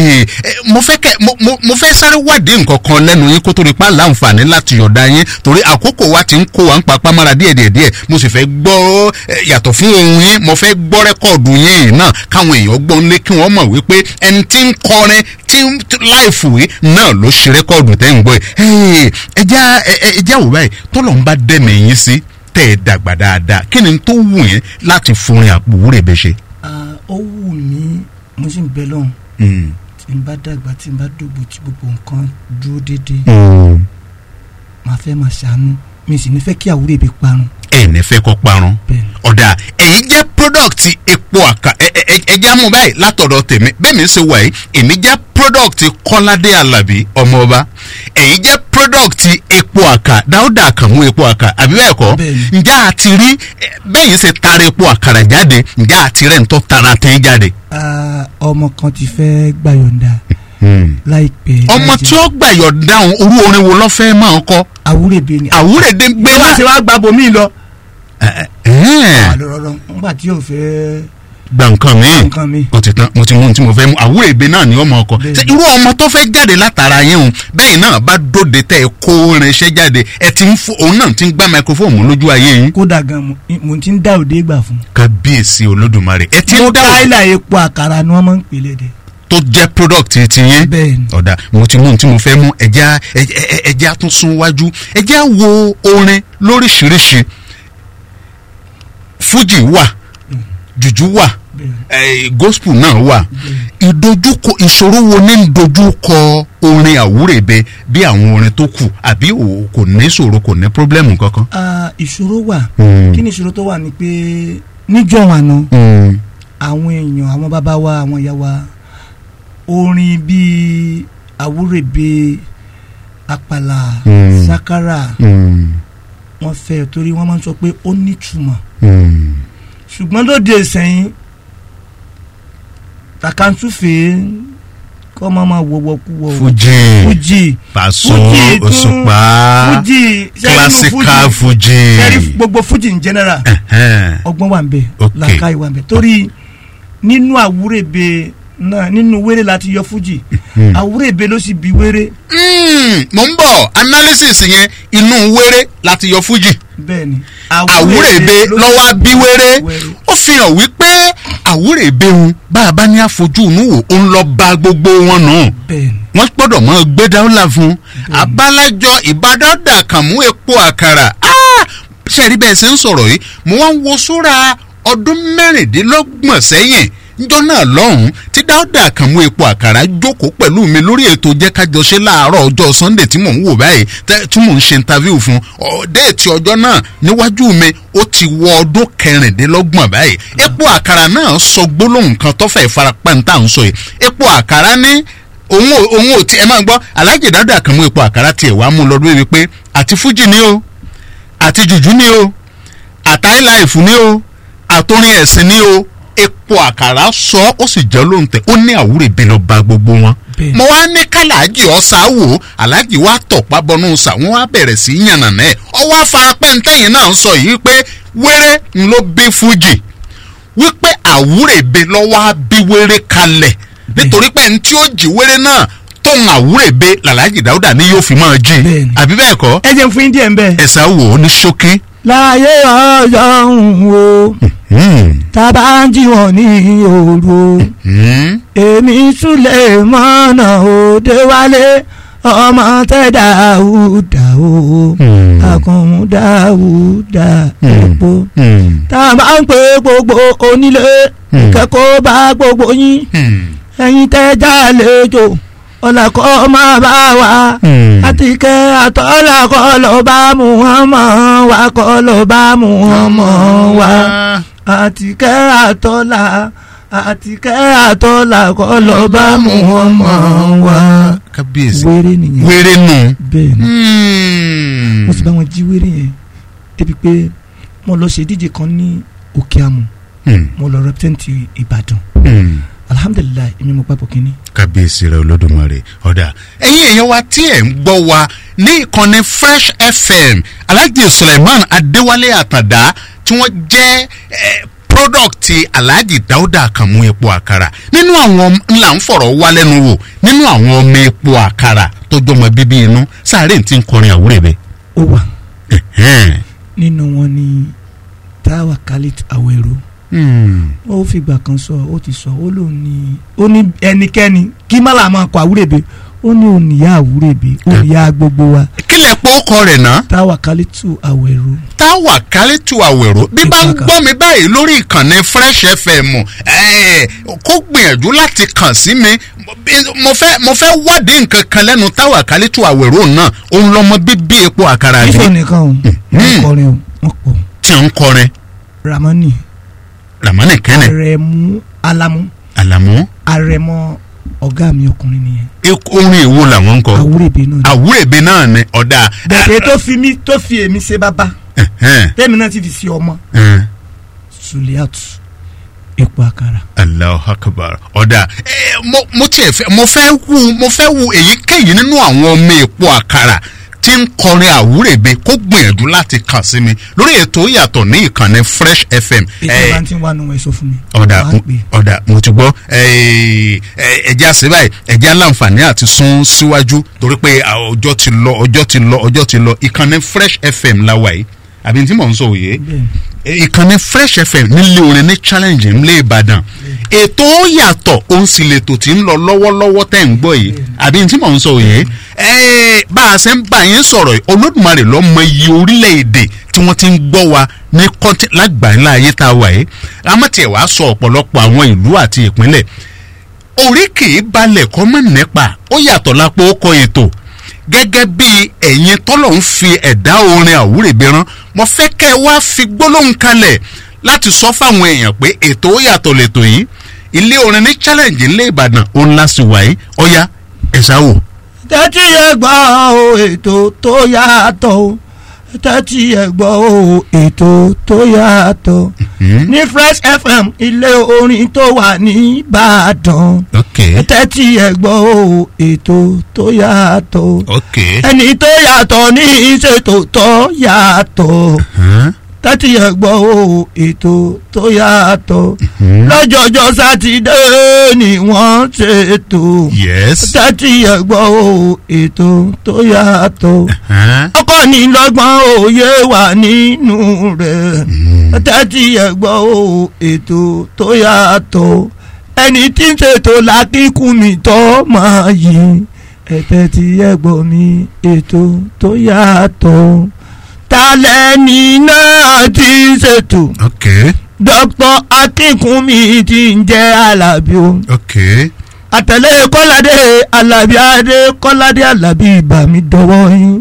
mo fẹ́ sáré wádìí nǹkan kan lẹ́nu yín kó tó rí pa láǹfààní láti yọ̀dá yín torí àkókò wa ti ń kó wa ń pa pamara díẹ̀ mo sì fẹ́ gbọ́ yàtọ̀ fún ohun yín mo fẹ́ gbọ́ rẹ́kọ̀dù yín náà káwọn èèyàn gbọ́ nílé kí wọ́n mọ̀ wípé ẹni tí ń kọrin tí láìfù yìí náà ló ṣe rẹ́kọ̀dù tẹ́ ń gbọ́ ẹ̀ ẹjẹ́ àwòrán ẹ̀ tọ́lọ̀ ń bá dẹ́mẹ̀ yín sí tẹ́ ẹ dàgbà dáadáa kí ni tó wù yín láti forin Àwúrẹ̀bẹ ṣe. ó wù mí mo sì ń bẹ lọ́hùn tí n bá dàgbà tí n bá dògbò tí gbogbo nǹkan dúró déédéé màá fẹ́ máa ṣàánú mi sì ní fẹ́ kí Àwúrẹ̀bẹ parun. ẹ ní fẹ́ kó parun ọ̀dà èyí jẹ́ product epo àkà ẹ̀jẹ̀ mú báyìí látọ̀dọ̀ tèmi bẹ́ẹ̀ mi ṣe wà yìí èmi jẹ́ product Kọ́ládé Àlàbí ọmọọba èyí jẹ́ product epo àkà Dáúdà Àkànmú epo àkà àbí bẹ́ẹ̀ kọ́ ǹjẹ́ àti rí bẹ́yìn ṣe tara epo àkàrà jáde ǹjẹ́ àti rẹ̀ ń tọ́ tara tẹ́ jáde. ọmọ kan ti fẹ́ gbàyọ̀ǹda láìpẹ́. ọmọ tí ó gbàyọ̀ dáhùn orú orin wo ló fẹ́ máa kọ́. Àwúrẹ̀bẹ ni. Àwúrẹ̀bẹ gbé wá. wọ́n ti wá gbàgbọ́ mi lọ. àlọ́rọ́rọ́ nígbà tí yóò fẹ́. gba nǹkan mi o ti tán mo ti mú ohun tí mo fẹ́ mú Àwúrẹ̀bẹ náà ni ọmọ ọkọ ṣe irú ọmọ tó fẹ́ jáde látara yẹn o bẹ́ẹ̀ náà bá dóde tẹ́ ẹ kó irinṣẹ́ jáde ẹ ti ń fún òun náà ti ń gbá microphone lójú ayé yín. kódà gan mo ti ń dá òde gbà fún. kábíyèsí Olódùmarè ẹ ti ń dá òde. mo káìlà epo àkàrà ni wọ́n máa ń pè lédè. tó jẹ́ product ti yín ọ̀dà mo ti mú ohun tí mo fẹ́ mú ẹja tún sún wájú ẹja wo orin lóríṣiríṣi fújì wà jùjú wà gospel náà wà ìdojúkọ ìṣòro wo ní dojúkọ orin àwúrèbe bí àwọn orin tó kù àbí kò ní ìṣòro kò ní pírọ́blẹ́mù kankan. ìṣòro wà kí ni ìṣòro tó wà ni pé níjọ́ àná àwọn èèyàn àwọn bàbá wa àwọn ìyá wa orin bíi àwúrèbe àpàlà sákárà wọ́n fẹ́ torí wọ́n máa ń sọ pé ó nítumọ̀ ṣùgbọ́n lóde ìsẹ̀yìn takantúfèé kọ́ máa wọ̀wọ̀kúwọ̀ fújì Paso Òṣùpá classical fújì gbogbo fújì in general ọgbọ́n wà ń bẹ làákàyè wà ń bẹ torí nínú àwúrèbe náà nínú wéré láti yọ fújì àwúrèbe ló sì bí wéré. mo ń bọ̀ analysis yẹn inú wéré láti yọ fújì bẹ́ẹ̀ni àwúrèbe lọ́wọ́ bí wéré ó fi hàn wípé àwúrèbe ń bá a bá ní àfojú inú wò ó ń lọ bá gbogbo wọn nù wọ́n gbọ́dọ̀ mọ́ gbé dáwọ́lá fún abálájọ Ìbàdàn dàkàmú epo àkàrà ṣe rí bẹ́ẹ̀ ṣe ń sọ̀rọ̀ yìí mo wá ń wo sóra ọdún 26 sẹ́yìn njọ́ náà lọ́hùn tí Dáúdà Àkànmú epo àkàrà jókòó pẹ̀lú mi lórí ètò jẹ́ kájọ ṣe láàárọ̀ ọjọ́ Sunday tí mò ń wò báyìí tí mò ń ṣe interview fún déètì ọjọ́ náà níwájú mi ó ti wọ ọdún 26 báyìí epo àkàrà náà sọ gbólóhùn kan tó fẹ́ farapa ní tà ń sọ yìí epo àkàrà ní òun ò tí ẹ máa gbọ́ Alhaji Dáúdà Àkànmú epo àkàrà tiẹ̀ wá mú lọ́dún wípé àti fújì ni o àti jùjú ni o àtàìláìfù ni o àtòrin ẹ̀sìn ni o epo àkàrà sọ ó sì jẹ́ lóhùn tẹ̀ ó ní àwúrèbe lọ bá gbogbo wọn. mo wá ní kálàájì ọ̀sà wò aláàjì wa tọ̀pá bọnú sà wọ́n wá bẹ̀rẹ̀ sí yànnàná ẹ̀ ọwọ́ afárapẹ́ ntẹ́yìn náà ń sọ yìí pé wéré ń ló bí fújì wípé àwúrèbe lọ́wọ́ bí wéré kalẹ̀ nítorí pé ní tí ó jí wéré náà tóun àwúrèbe làlájì Dáúdà ní yóò fi máa jí àbí bẹ́ẹ̀ kọ́. ẹ jẹ́ fún díẹ̀ ń bẹ́ẹ̀. ẹ̀sà wò ó ní ṣókí. láyé ọjọ́ ń wo tábà ń jí wọn ní òru èmi súlẹ̀ mọ́nà òde wálé ọmọ tẹ́ Dáúdà o Àkànmú Dáúdà epo tábà ń pè gbogbo onílé kẹ́kọ̀ọ́ bá gbogbo yín ẹ̀yin tẹ́ jálejò ọ̀làkọ́ máa bá wa àti kẹ́ àtọ́là kọ́ lọ bá Muhammad wa kọ́ lọ bá Muhammad wa àti kẹ́ àtọ́là kọ́ lọ bá Muhammad wa. kábíyèsí wéré nìyẹn wéré nù. bẹ́ẹ̀ ni mo sì bá wọn jí wéré yẹn débi pé mo lọ ṣe díje kan ní Òkè Àmù mo lọ represent Ìbàdàn alhamdulilayi èmi mo papò kínní. kábíyèsí rẹ Olódùmarè ọ̀dà ẹ̀yin èèyàn wa tí ẹ̀ ń gbọ́ wa ní ìkànnì Fresh FM Alhaji Suleiman Adéwálé Àtàndá tí wọ́n jẹ́ product Alhaji Dáúdà Àkànmú epo àkàrà nínú àwọn ńlá ń fọ̀rọ̀ wá lẹ́nu wò nínú àwọn ọmọ epo àkàrà tó jọmọ bíbí inú sáré tí ń kọrin àwúrèbe. ó wà nínú wọn ni Táwà Khalid Àwẹ̀rọ ó fìgbà kan sọ ó ti sọ ó lóun ní ó ní ẹnikẹ́ni kí má là máa kọ àwúrèbe ó ní òníyá àwúrèbe òníyá gbogbo wa. kílẹ̀ pọ̀ ọkọ rẹ̀ náà. Táwà Khalid Àwẹ̀rọ. Táwà Khalid Àwẹ̀rọ bí bá ń gbọ́ mi báyìí lórí ìkànnì Fresh FM kó gbìyànjú láti kàn sí mi mo fẹ́ wádìí nǹkan kan lẹ́nu Táwà Khalid Àwẹ̀rọ náà òun lọ́mọ bíbí epo àkàrà bí. ìfọ̀ nìkan o wọ́n kọrin o wọ́n pọ̀. tí ń kọrin. Ramani kẹ́nẹ̀. Alamu. Arẹmọ ọ̀gá mi ọkùnrin nìyẹn. orin èwo làwọn ń kọ. àwúrèbe náà ni ọ̀dà. bẹ̀rẹ̀ tó fi èmi ṣe bàbá tẹ́mi náà ti fi ṣe ọmọ. Suliat epo àkàrà. Allahu Akbar ọ̀dà mo fẹ́ wu èyíkéyìí nínú àwọn ọmọ epo àkàrà tí ń kọrin àwúrèbe kó gbìyànjú láti kàn sí mi lórí ètò ìyàtọ̀ ní ìkànnì Fresh FM. ètò bá ń tí wà nù ẹ sọ fún mi. ọ̀dà mo ti gbọ́ ẹ̀jẹ̀ àṣẹ báyìí ẹ̀jẹ̀ aláǹfààní àti sún síwájú torí pé ọjọ́ ti lọ ìkànnì Fresh FM la wà yìí àbí tí mò ń sọ òye ìkànnì Fresh FM nílé orin ní challenge ńlẹ̀ Ìbàdàn ètò ó yàtọ̀ òun sì lètò tí ń lọ lọ́wọ́lọ́wọ́ tẹ̀ ń gbọ́ yìí àbí tí mò ń sọ yìí bá a ṣe ń bá yín sọ̀rọ̀ Olódùmarè ló mọ iye orílẹ̀-èdè tí wọ́n ti ń gbọ́ wa ní kọ́ńtì lágbàńlá ayé tá a wà yìí amọ̀tẹ̀ wàá sọ ọ̀pọ̀lọpọ̀ àwọn ìlú àti ìpínlẹ̀ orí kì í balẹ̀ kọ́ mọ́ nípa ó yàtọ̀ lápò ó kọ ètò gẹ́gẹ́ bí ẹ̀yin tọ́lọ̀ ń fi ẹ̀dá orin àwúrèbe rán mo fẹ́ kẹ́ ẹ wá fi gbólóhùn kalẹ̀ láti sọ fáwọn èèyàn pé ètò ó yàtọ̀ lẹ́tọ̀ yìí ilé orin ní challenge ńlẹ̀ Ìbàdàn òun la sì wáyé ọ̀ya ẹ̀sà wò. tẹ́tí ẹ gbọ́ o ètò tó yàtọ̀ o tẹ́tí ẹ gbọ́ o ètò tó yàtọ̀ ní Fresh FM ilé orin tó wà ní Ìbàdàn tẹ́tí ẹ gbọ́ o ètò tó yàtọ̀ ẹni tó yàtọ̀ ní ìṣètò tó yàtọ̀ tẹ́tí ẹ gbọ́ o ètò tó yàtọ̀ lọ́jọ́jọ́ sátidé ni wọ́n ṣètò tẹ́tí ẹ gbọ́ o ètò tó yàtọ̀ ọkọ ní lọ́gbọ́n òye wà nínú rẹ̀ tẹ́tí ẹ gbọ́ o ètò tó yàtọ̀ ẹni tí ń ṣètò lákìkún mi tọ́ máa yí tẹ́tí ẹ gbọ́ mi ètò tó yàtọ̀ talẹ́ni náà ti ṣètò. Dr. Akínkúnmi ti ń jẹ́ Alábí o. Àtẹ̀lé Kọ́ládé Alábí Adé Kọ́ládé Alábí ìbà mi dọwọ́ yín.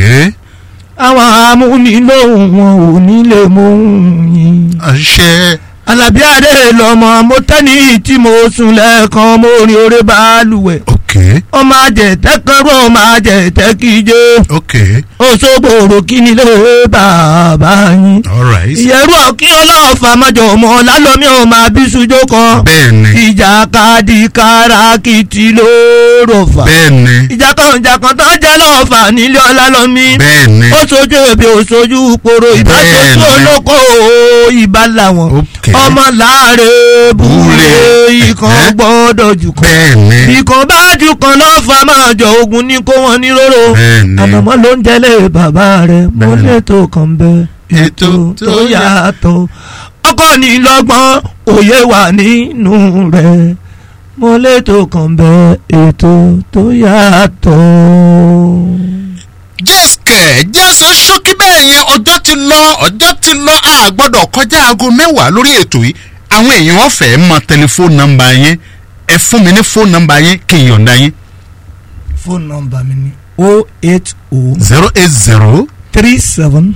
Àwọn amúnilóhùn wọn ò ní lè mú yín. Alábí Adé lọ́mọ mo tẹ́ni tí mo sùn lẹ́ẹ̀kan mo rin orí báàlùwẹ̀. Ọmọ àjẹ̀tẹ́ kọ́rọ́ ọmọ àjẹ̀tẹ́ kíjé. Òṣogbo òròkì nílé bàbá yín. Ìyẹ̀rú ọ̀kí ọlọ́ọ̀fà mọ́jọ ọmọ lálọ́mí ọmọ abísújó kan. Ìjàkadì káràkìtì ló rọ̀fà. Ìjàkan tó jẹ́ lọ́ọ̀fà nílé ọlálọ́mí. Ó sojú èbè òṣojú poro ìbáṣojú olóko ìbá làwọn. Ọmọ láàrẹ̀ búre ìkan gbọ́dọ̀ jù kan. Ìkan bá jù kan lọ́ọ̀fà máa jọ ogun ní kó wọn ní róró. Àmọ̀mọ́ ló ń jẹ́lé bàbá rẹ̀ mo lẹ́tò kan bẹ́ẹ̀ ètò tó yàtọ̀ ọkọ ní lọ́gbọ́n òye wà nínú rẹ̀ mo lẹ́tò kan bẹ́ẹ̀ ètò tó yàtọ̀. jẹ́sìkẹ̀ jẹ́sọ̀ ṣókí bẹ́ẹ̀ yẹn ọjọ́ ti lọ a gbọ́dọ̀ kọjá aago 10 lórí ètò yìí àwọn èèyàn ọ̀fẹ́ mọ tẹlifóònù nọ́mbà yẹn ẹ fún mi ní fóònù nọ́mbà yẹn kí n yọ̀ǹda yín. fóònù nọ́mbà mi ni 080 080 37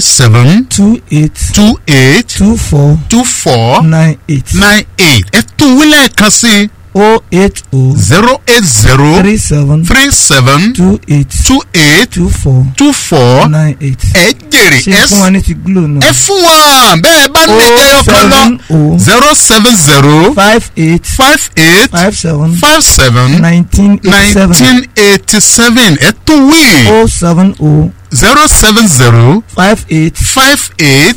28 24 98 ẹ tún wílẹ̀ kan sí 080 37 28 24 98 ẹ jèrè ẹ fún wọn ní ti glo náà. ẹ fún wọn bẹ́ẹ̀ bá ní ẹyọ kan lọ 070 58 1987 ẹ tún wí 070 58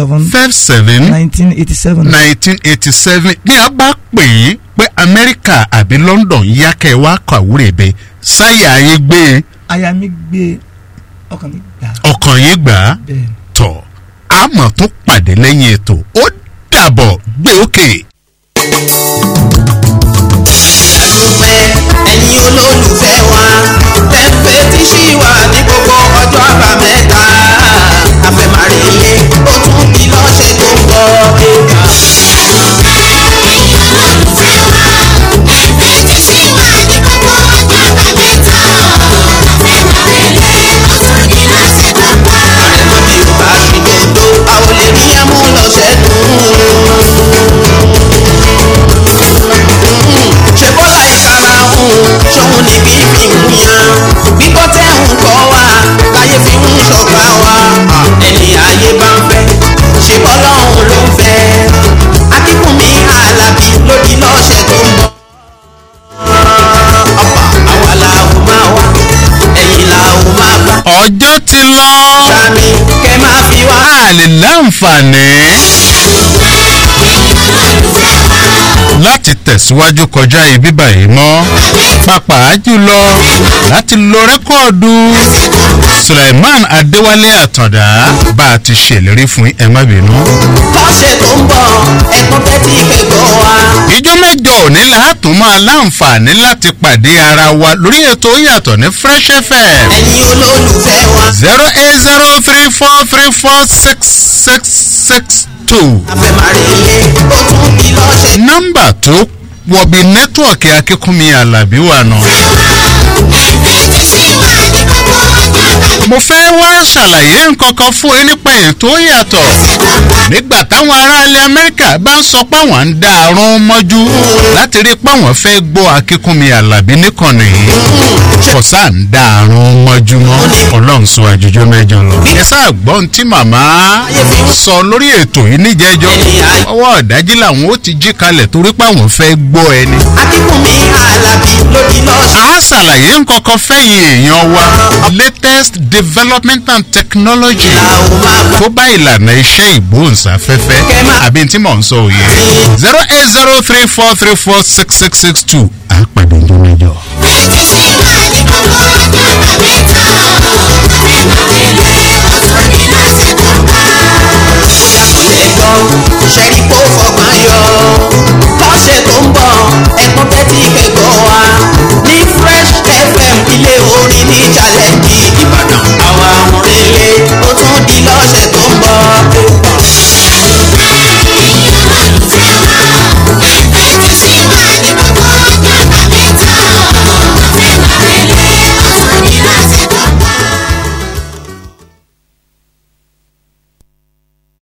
1987 bí a bá pè é pé Amẹ́ríkà àbí London yá kẹ́ ẹ wá kàwúrẹ́ bẹ́ẹ̀ sáyà ayé gbé e. aya mi gbé ọkàn mi gbà. ọkàn yìí gbà á tọ̀ àmọ́ tó pàdé lẹ́yìn ètò ó dàbọ̀ gbé òkè. ẹ̀yin olólùfẹ́ wa tẹ́ǹpẹ́ tí ṣì wà ní gbogbo ọjọ́ àbámẹ́ta àfẹ́màrèlé ó tún bí lọ́sẹ̀ tó ń bọ̀ ẹ̀ka. àrẹ̀mọ́ bí ó bá ṣe dòdò a ò lè rí ẹmú lọ́sẹ̀ dùn. ṣe bọ́lá ìkara ṣòun níbi fi ń yan gbígbọ́ tẹ́ ń kọ́ wa láyé fi ń ṣọ̀gá wa ẹni ayé bá ń fẹ́ ṣe bọ́lá òun ló ń fẹ́ Akínkúnmi Alábí lódì lọ́sẹ̀ tó ń bọ̀. àwa la ò máa wá ẹ̀yìn la ò máa bá. ọjọ́ ti lọ. sami kẹ́ máa fi wá. a lè láǹfààní láti tẹ̀síwájú kọjá ibi báyìí mọ́ pàápàá jùlọ láti lo rẹ́kọ̀dù Suleiman Adéwálé Àtàndá bá a ti ṣèlérí fún ẹ má bínú. lọ́sẹ̀ tó ń bọ̀ ẹ̀kún tẹ́tí kẹ́gbọ́ wa. ìjọ mẹ́jọ òní látún máa láǹfààní láti pàdé ara wa lórí ètò yàtọ̀ ní Fresh FM. ẹ̀yin olólùfẹ́ wa. 08034346662. àfẹ̀márìlẹ̀ ó tún bí lọ́sẹ̀. nọ́mbà tó wọ̀bí nẹ́tíwọ̀kì akínkúnmi Àlàbí wà nù. mo fẹ́ wá ṣàlàyé nǹkan kan fún yín nípa ètò yàtọ̀. nígbà táwọn ará ilẹ̀ Amẹ́ríkà bá ń sọ pé àwọn ń dá àrùn mọ́jú láti rí pé àwọn fẹ́ gbọ́ akínkúnmi Àlàbí níkànnì yìí. kọ̀sá ń dá àrùn mọ́jú mọ́ Ọlọ́run sọ àjùjọ mẹ́jọ lọ. ẹ sáà gbọ́ ohun tí màmá sọ lórí ètò yìí níjẹ́jọ́. ọwọ́ ọ̀dájí làwọn ó ti jí kalẹ̀ torí pé àwọn fẹ́ gbọ́ ẹni. akínkúnmi Àlàbí ló di lọ́sẹ̀. a ṣàlàyé nǹkan kan fẹ́yìn èèyàn wa latest development and technology tó bá ìlànà iṣẹ́ ìgbóhùnsáfẹ́fẹ́ àbí tí mò ń sọ òye 08034346662 àpàdé ọjọ́ mẹ́jọ.